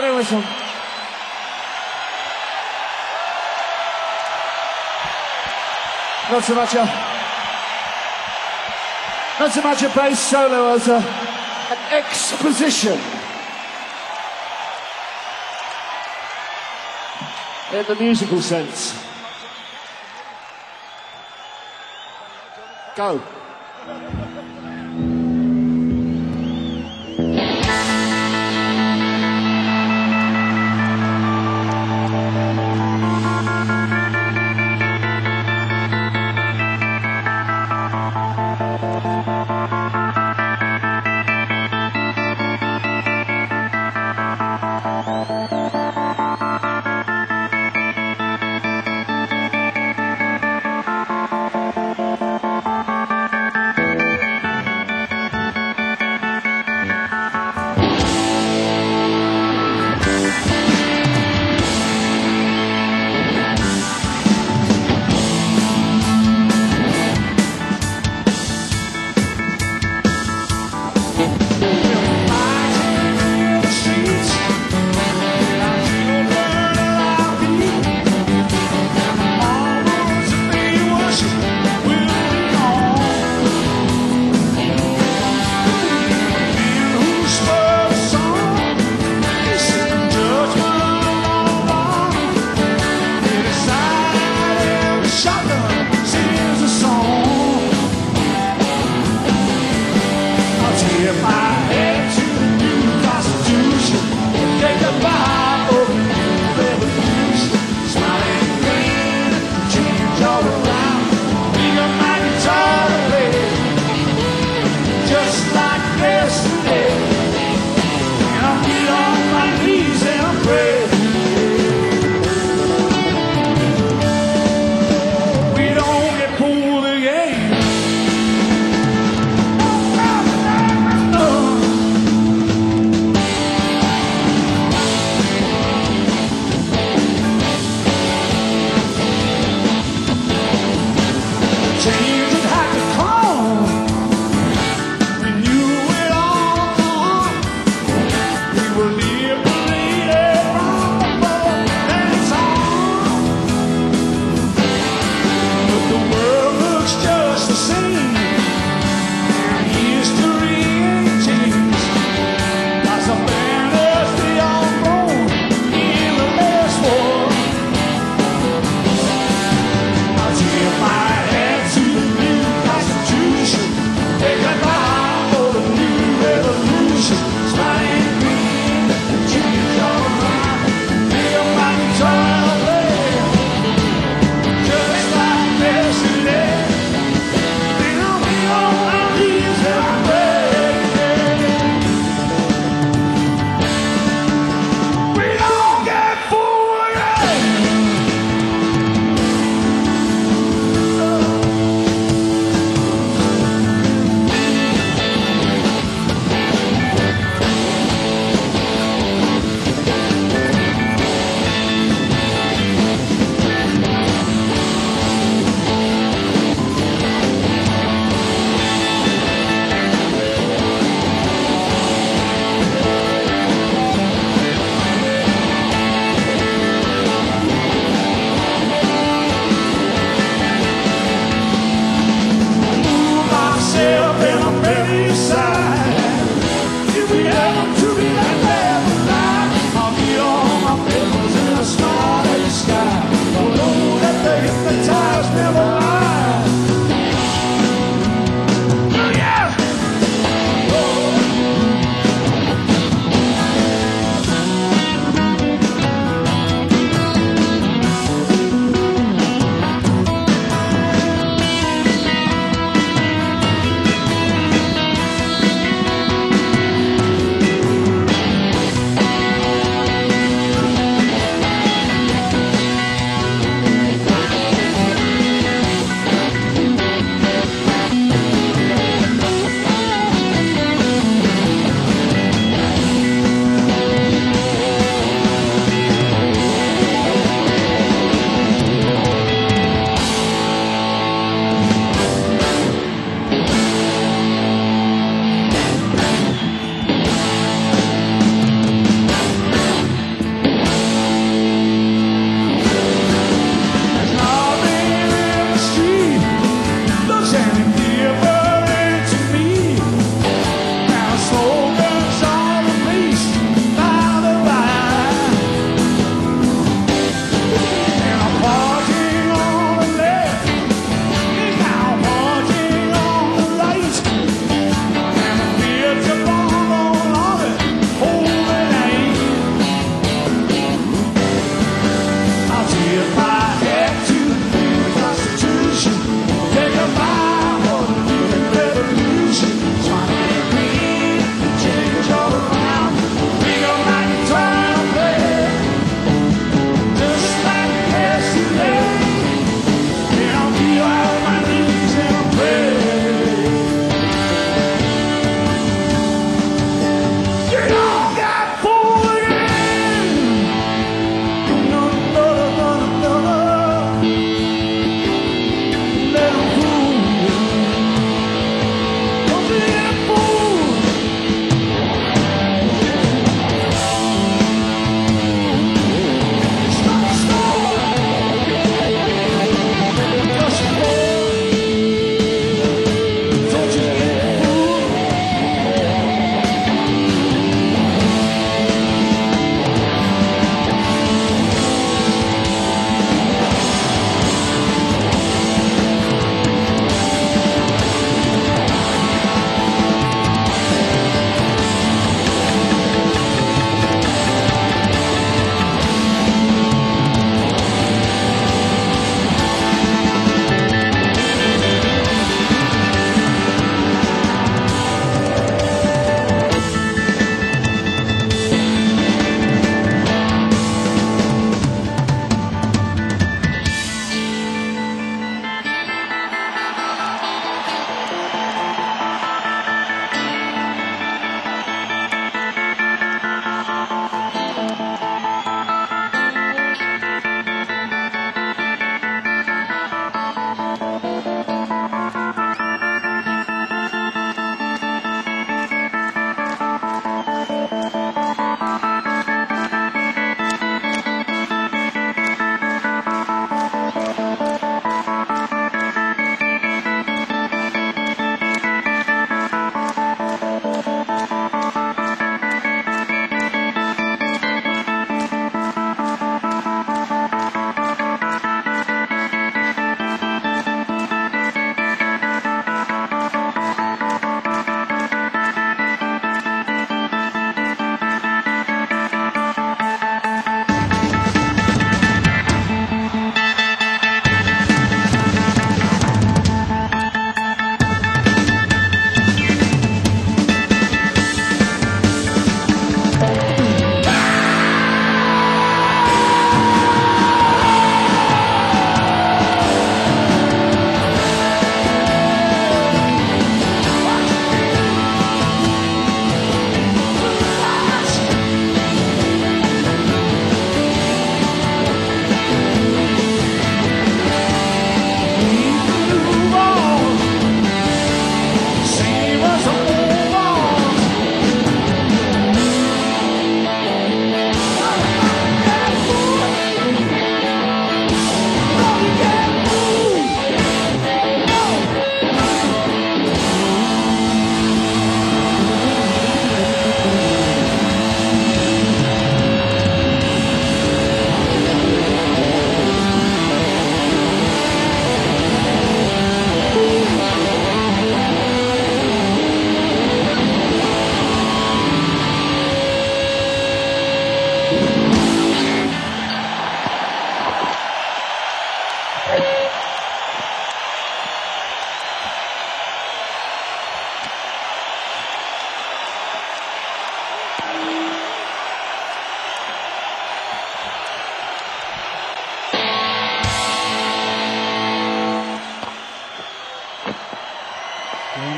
[SPEAKER 2] do this one. Not so much a, not so much a bass solo as a, an exposition in the musical sense. Go.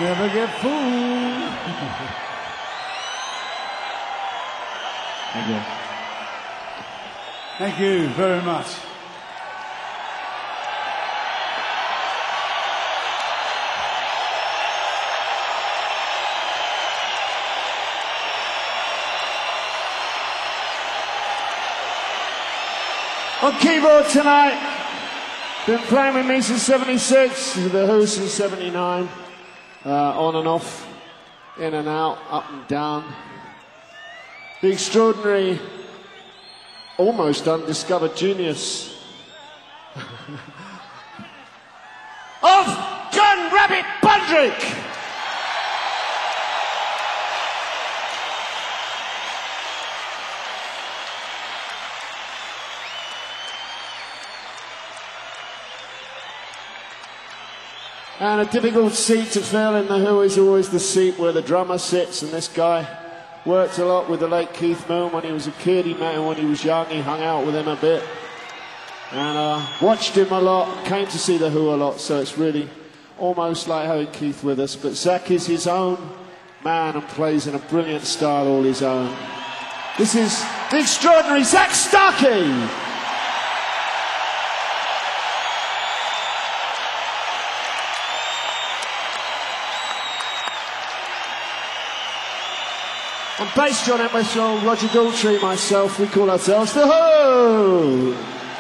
[SPEAKER 1] never get fooled. Thank you. Thank you very much.
[SPEAKER 2] On keyboard tonight, been playing with me since seventy-six, The Who since seventy-nine, uh, on and off, in and out, up and down. The extraordinary, almost undiscovered genius of John Rabbit Bundrick. And a difficult seat to fill in The Who is always the seat where the drummer sits, and this guy worked a lot with the late Keith Moon when he was a kid. He met him when he was young, he hung out with him a bit, and uh, watched him a lot, came to see The Who a lot, so it's really almost like having Keith with us. But Zach is his own man and plays in a brilliant style all his own. This is the extraordinary Zak Starkey! On bass, John Entwistle, Roger Daltrey, myself, we call ourselves The Who!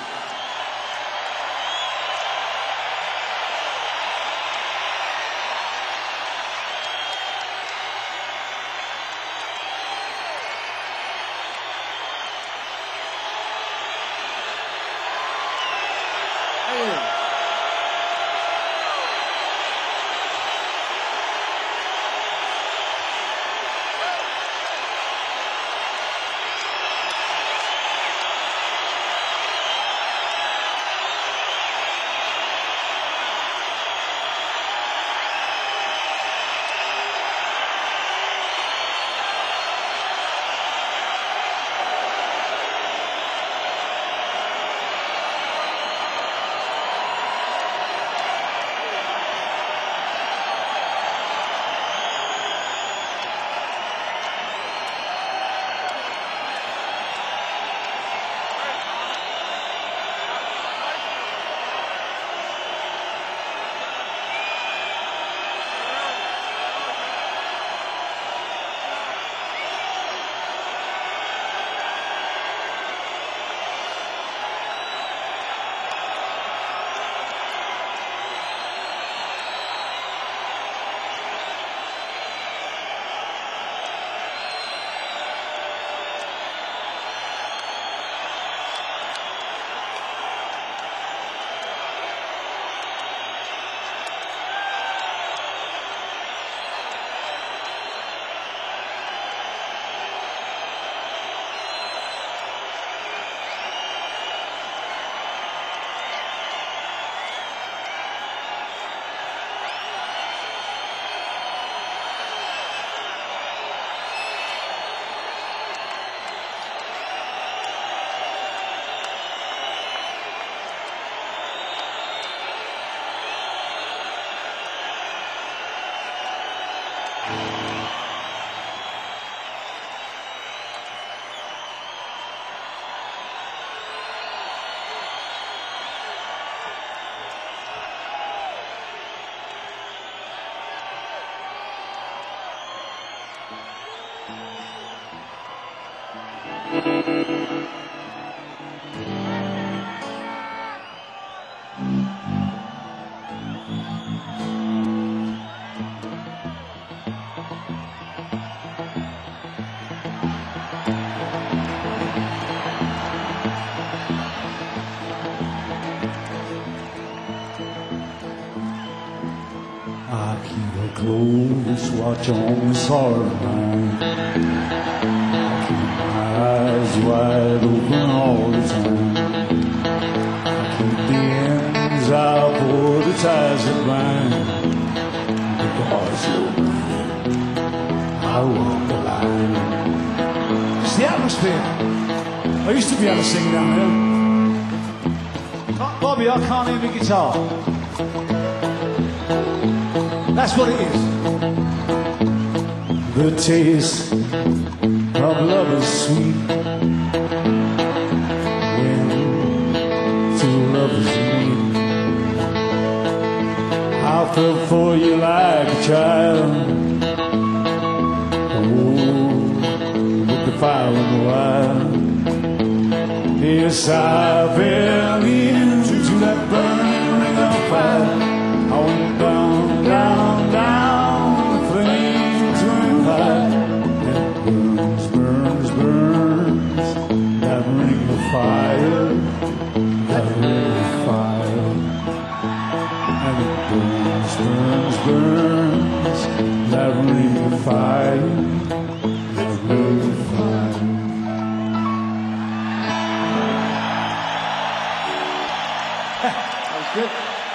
[SPEAKER 1] I keep a close watch on this heart of mine. I keep my eyes wide open all the time. I keep the ends out for the ties that bind. Because you're mine, I walk the line. It's the atmosphere. I used to be able to sing down here. Bobby, I can't hear the guitar. That's what it is. The taste of love is sweet when two lovers meet. I'll feel for you like a child. Oh, with the fire in the wild. Yes, I fell into that burning ring of fire. I went down, down, down, the flames went high. And it burns, burns, burns, that ring of fire, that ring of fire. And it burns, burns, burns, that ring of fire, that ring of fire. Good.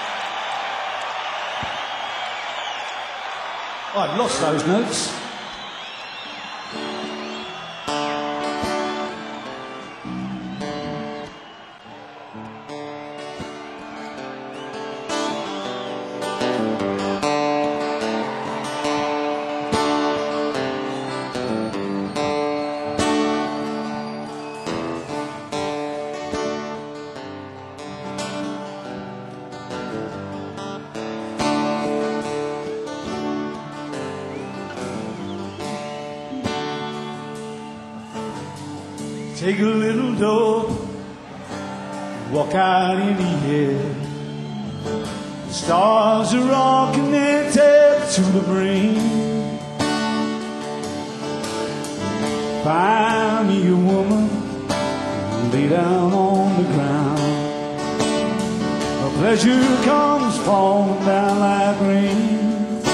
[SPEAKER 1] I've lost those notes. Take a little door, walk out in the air. The stars are all connected to the brain. Find me a woman, lay down on the ground. A pleasure comes falling down like rain.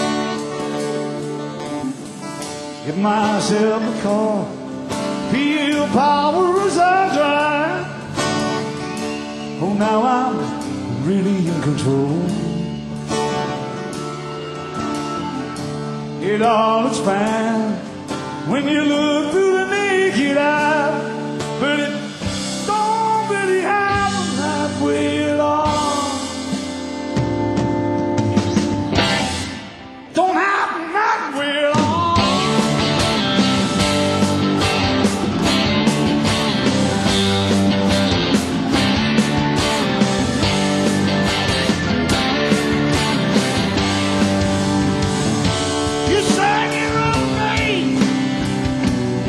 [SPEAKER 1] Get myself a car, feel power as I drive. Oh, now I'm really in control. It all looks fine when you look through the naked eye, but it don't really happen that way at all. Don't happen that way at all.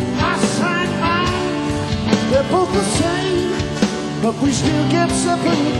[SPEAKER 1] Both the same, but we still get separate.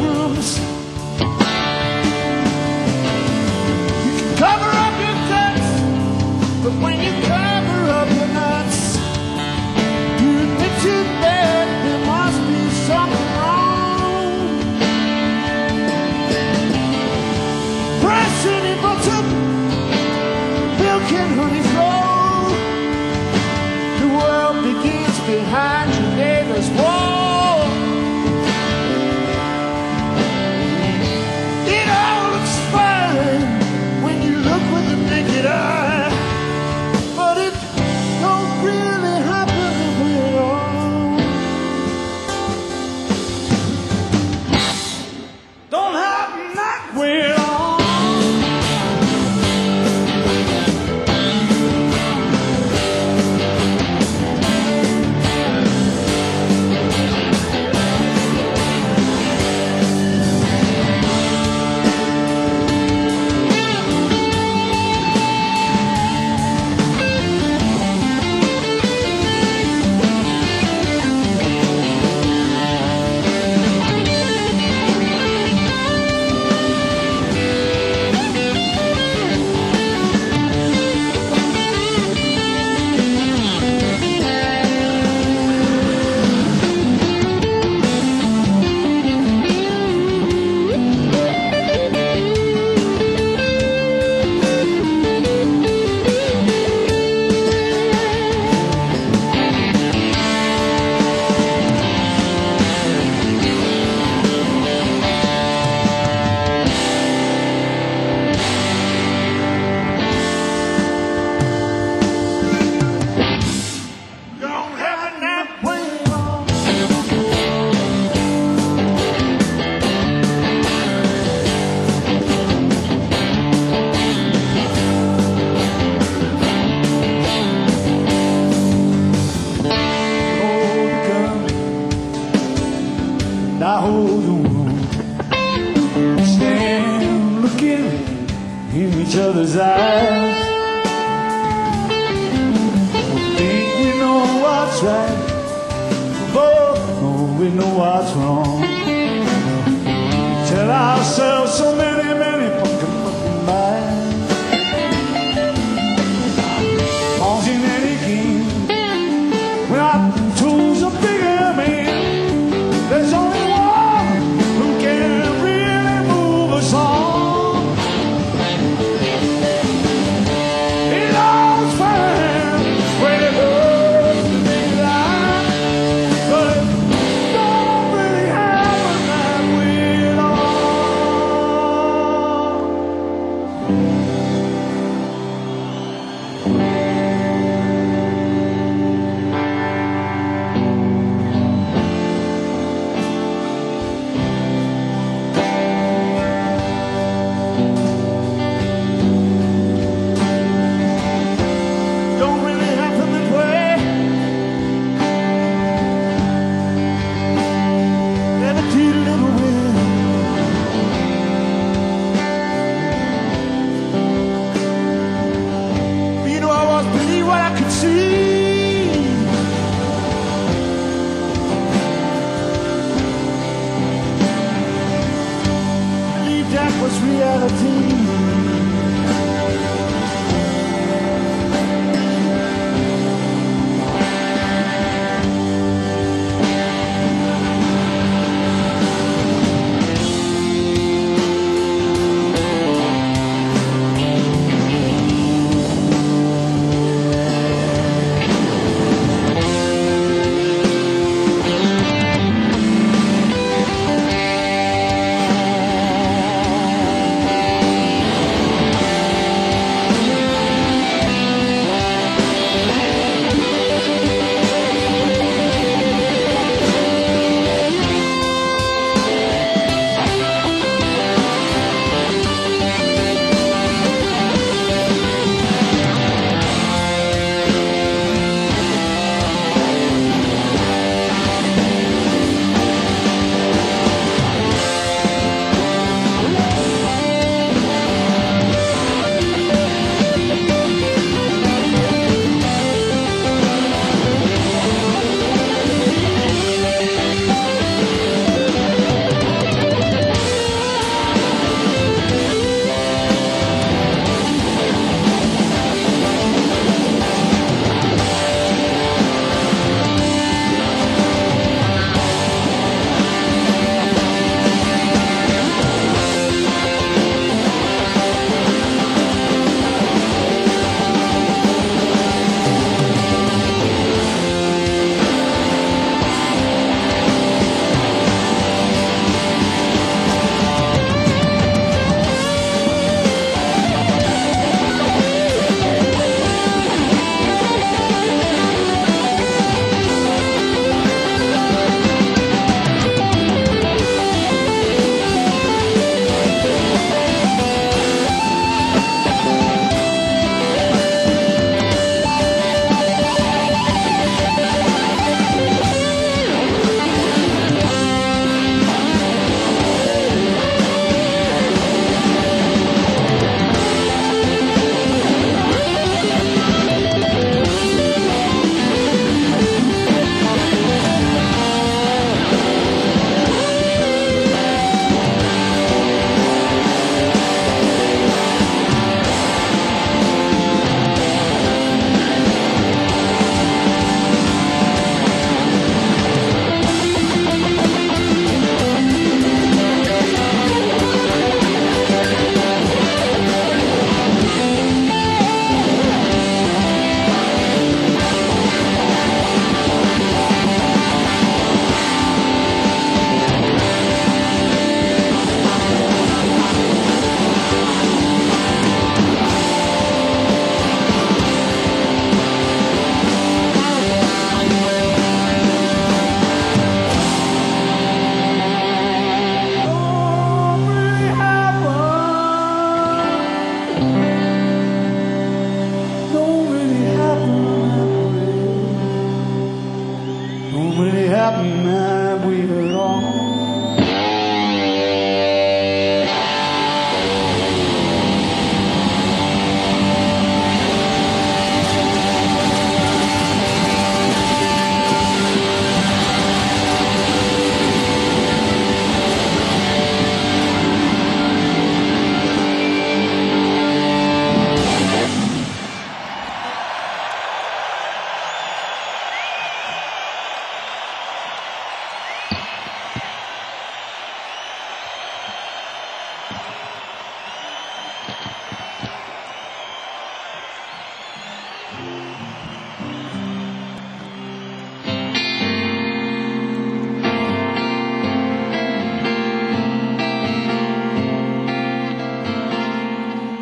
[SPEAKER 1] in each other's eyes. We think we know what's right, both know we know what's wrong. Tell ourselves so many, many fucking fucking lies. Pawns in any game, when our tools are bigger, man. There's only one who can really move us on. It all's fine when it hurts to be alive, but it don't really happen that way at all. Don't really happen that way. Never did a little bit. But you know I always believe what I could see. Believe that was reality.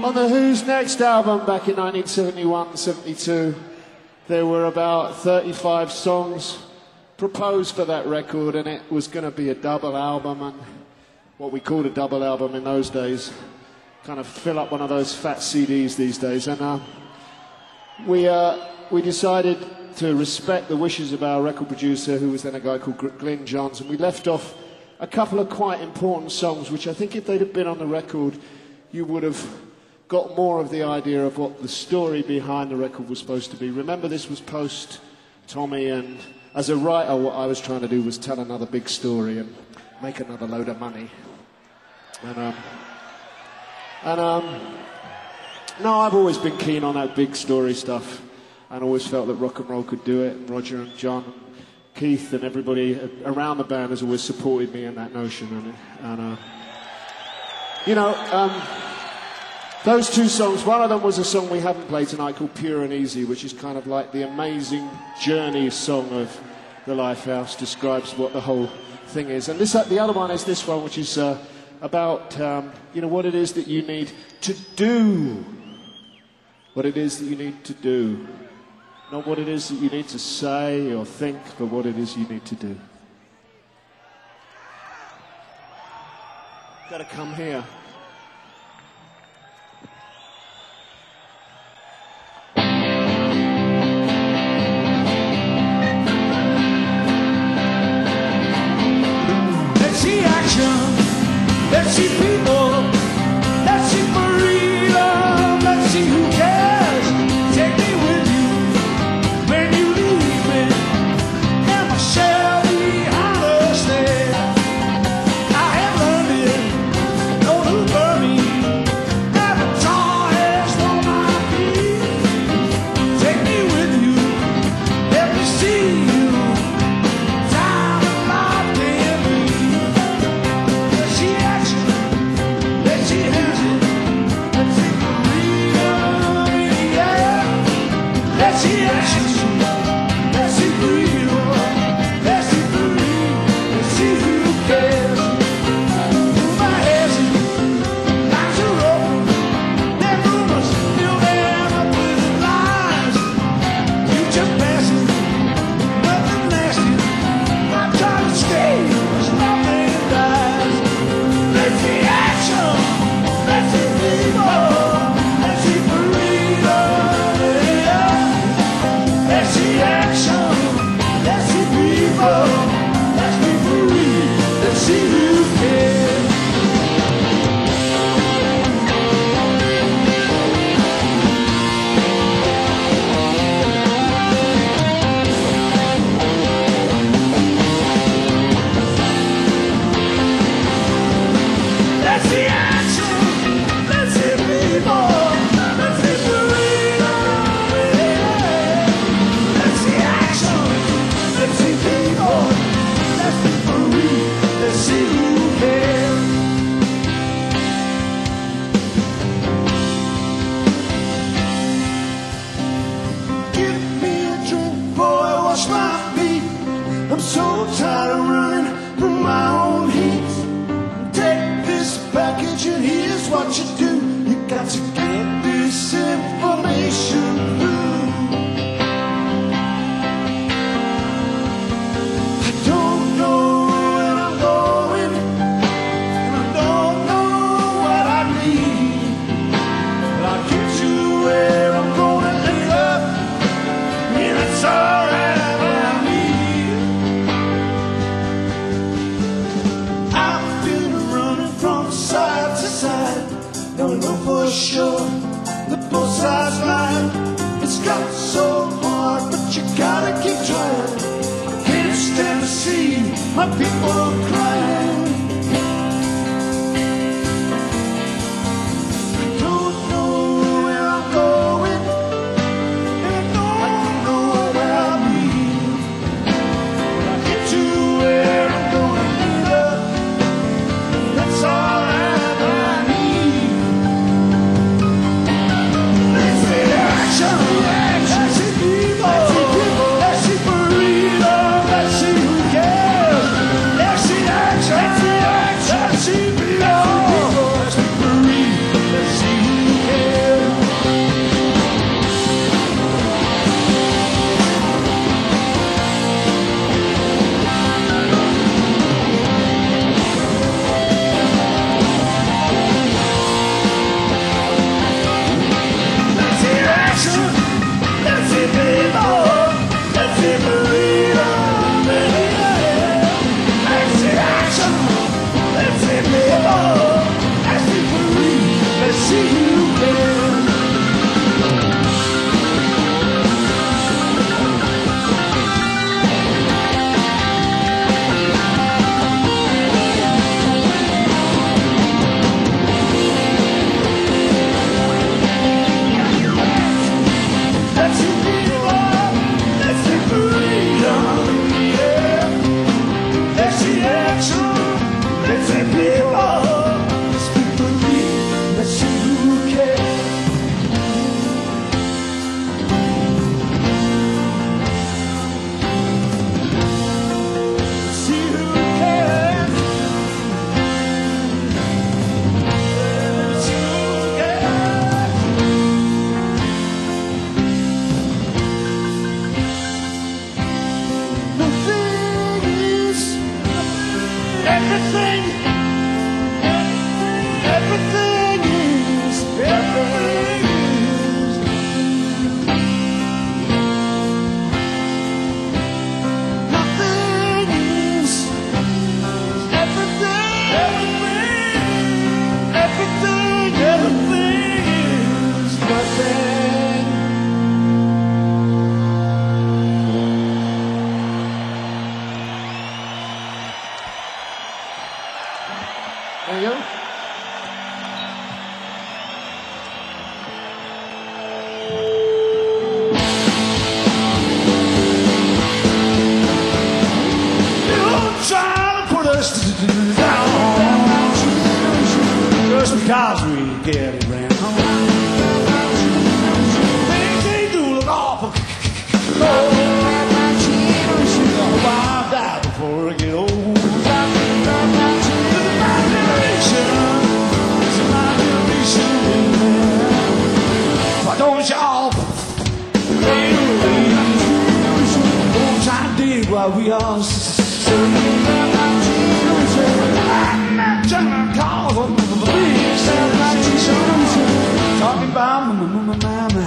[SPEAKER 2] On The Who's next album back in nineteen seventy-one seventy-two, there were about thirty-five songs proposed for that record, and it was going to be a double album, and what we called a double album in those days, kind of fill up one of those fat C Ds these days. And uh, we, uh, we decided to respect the wishes of our record producer, who was then a guy called Glyn Johns, and we left off a couple of quite important songs, which I think if they'd have been on the record, you would have got more of the idea of what the story behind the record was supposed to be. Remember, this was post Tommy, and as a writer, what I was trying to do was tell another big story and make another load of money. And, um, and um, no, I've always been keen on that big story stuff, and always felt that rock and roll could do it. And Roger and John, and Keith, and everybody around the band has always supported me in that notion. And, and uh, you know. Um, Those two songs, one of them was a song we haven't played tonight called Pure and Easy, which is kind of like the amazing journey song of the Lifehouse, describes what the whole thing is. And this, the other one is this one, which is uh, about, um, you know, what it is that you need to do. What it is that you need to do. Not what it is that you need to say or think, but what it is you need to do. Gotta come here.
[SPEAKER 1] Let's see people, let's see freedom, let's see who cares. Take me with you when you leave me, and I shall be honest. I have learned it, know who burn me, never tall as for my feet. Take me with you, let me see you, time and life can be. Let's see action. Let's see action. Let's see freedom in the air. Let's see action. Let's see freedom. Let's see freedom. Let's see who cares. Move my hands in, lines are open. Them rumors fill them up with lies. You just passing, nothing lasting. I'm trying to stay, but nothing dies. Let's see action. Let's see people. Let's see freedom. Yeah. Let's see action. Let's see people. Let's be free. Let's see who cares. Let's see action. Let's see people. Let's see freedom. Yeah. Let's see action. Let's see people. Let's be free. Let's see who cares. Give me a drink, boy, wash my feet. I'm so tired of running from my own heat. Take this package and here's what you do. You got to get this information through. I don't know where I'm going, and I don't know what I need, but I'll get you where I'm going later, and it's all right by me. I've been running from side to side, don't know for sure the both sides line. It's got so hard, but you gotta keep trying. Can't stand to see my people crying. I don't know where I'm going, and I don't know where I'll be, but I'll get to where I'm going later. That's all right by me. Let's see action. Let's see people. Let's see freedom. Let's see who cares. Let's see action. cause we get it round. Things they do look awful. Oh, I'll die before I get old. It's my generation. It's my generation. Why don't y'all fade away? Don't try to dig while we all say. Talking about my, my, my, my, my.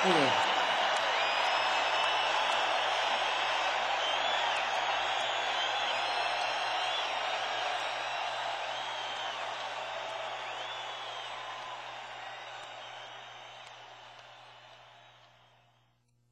[SPEAKER 2] Thank you.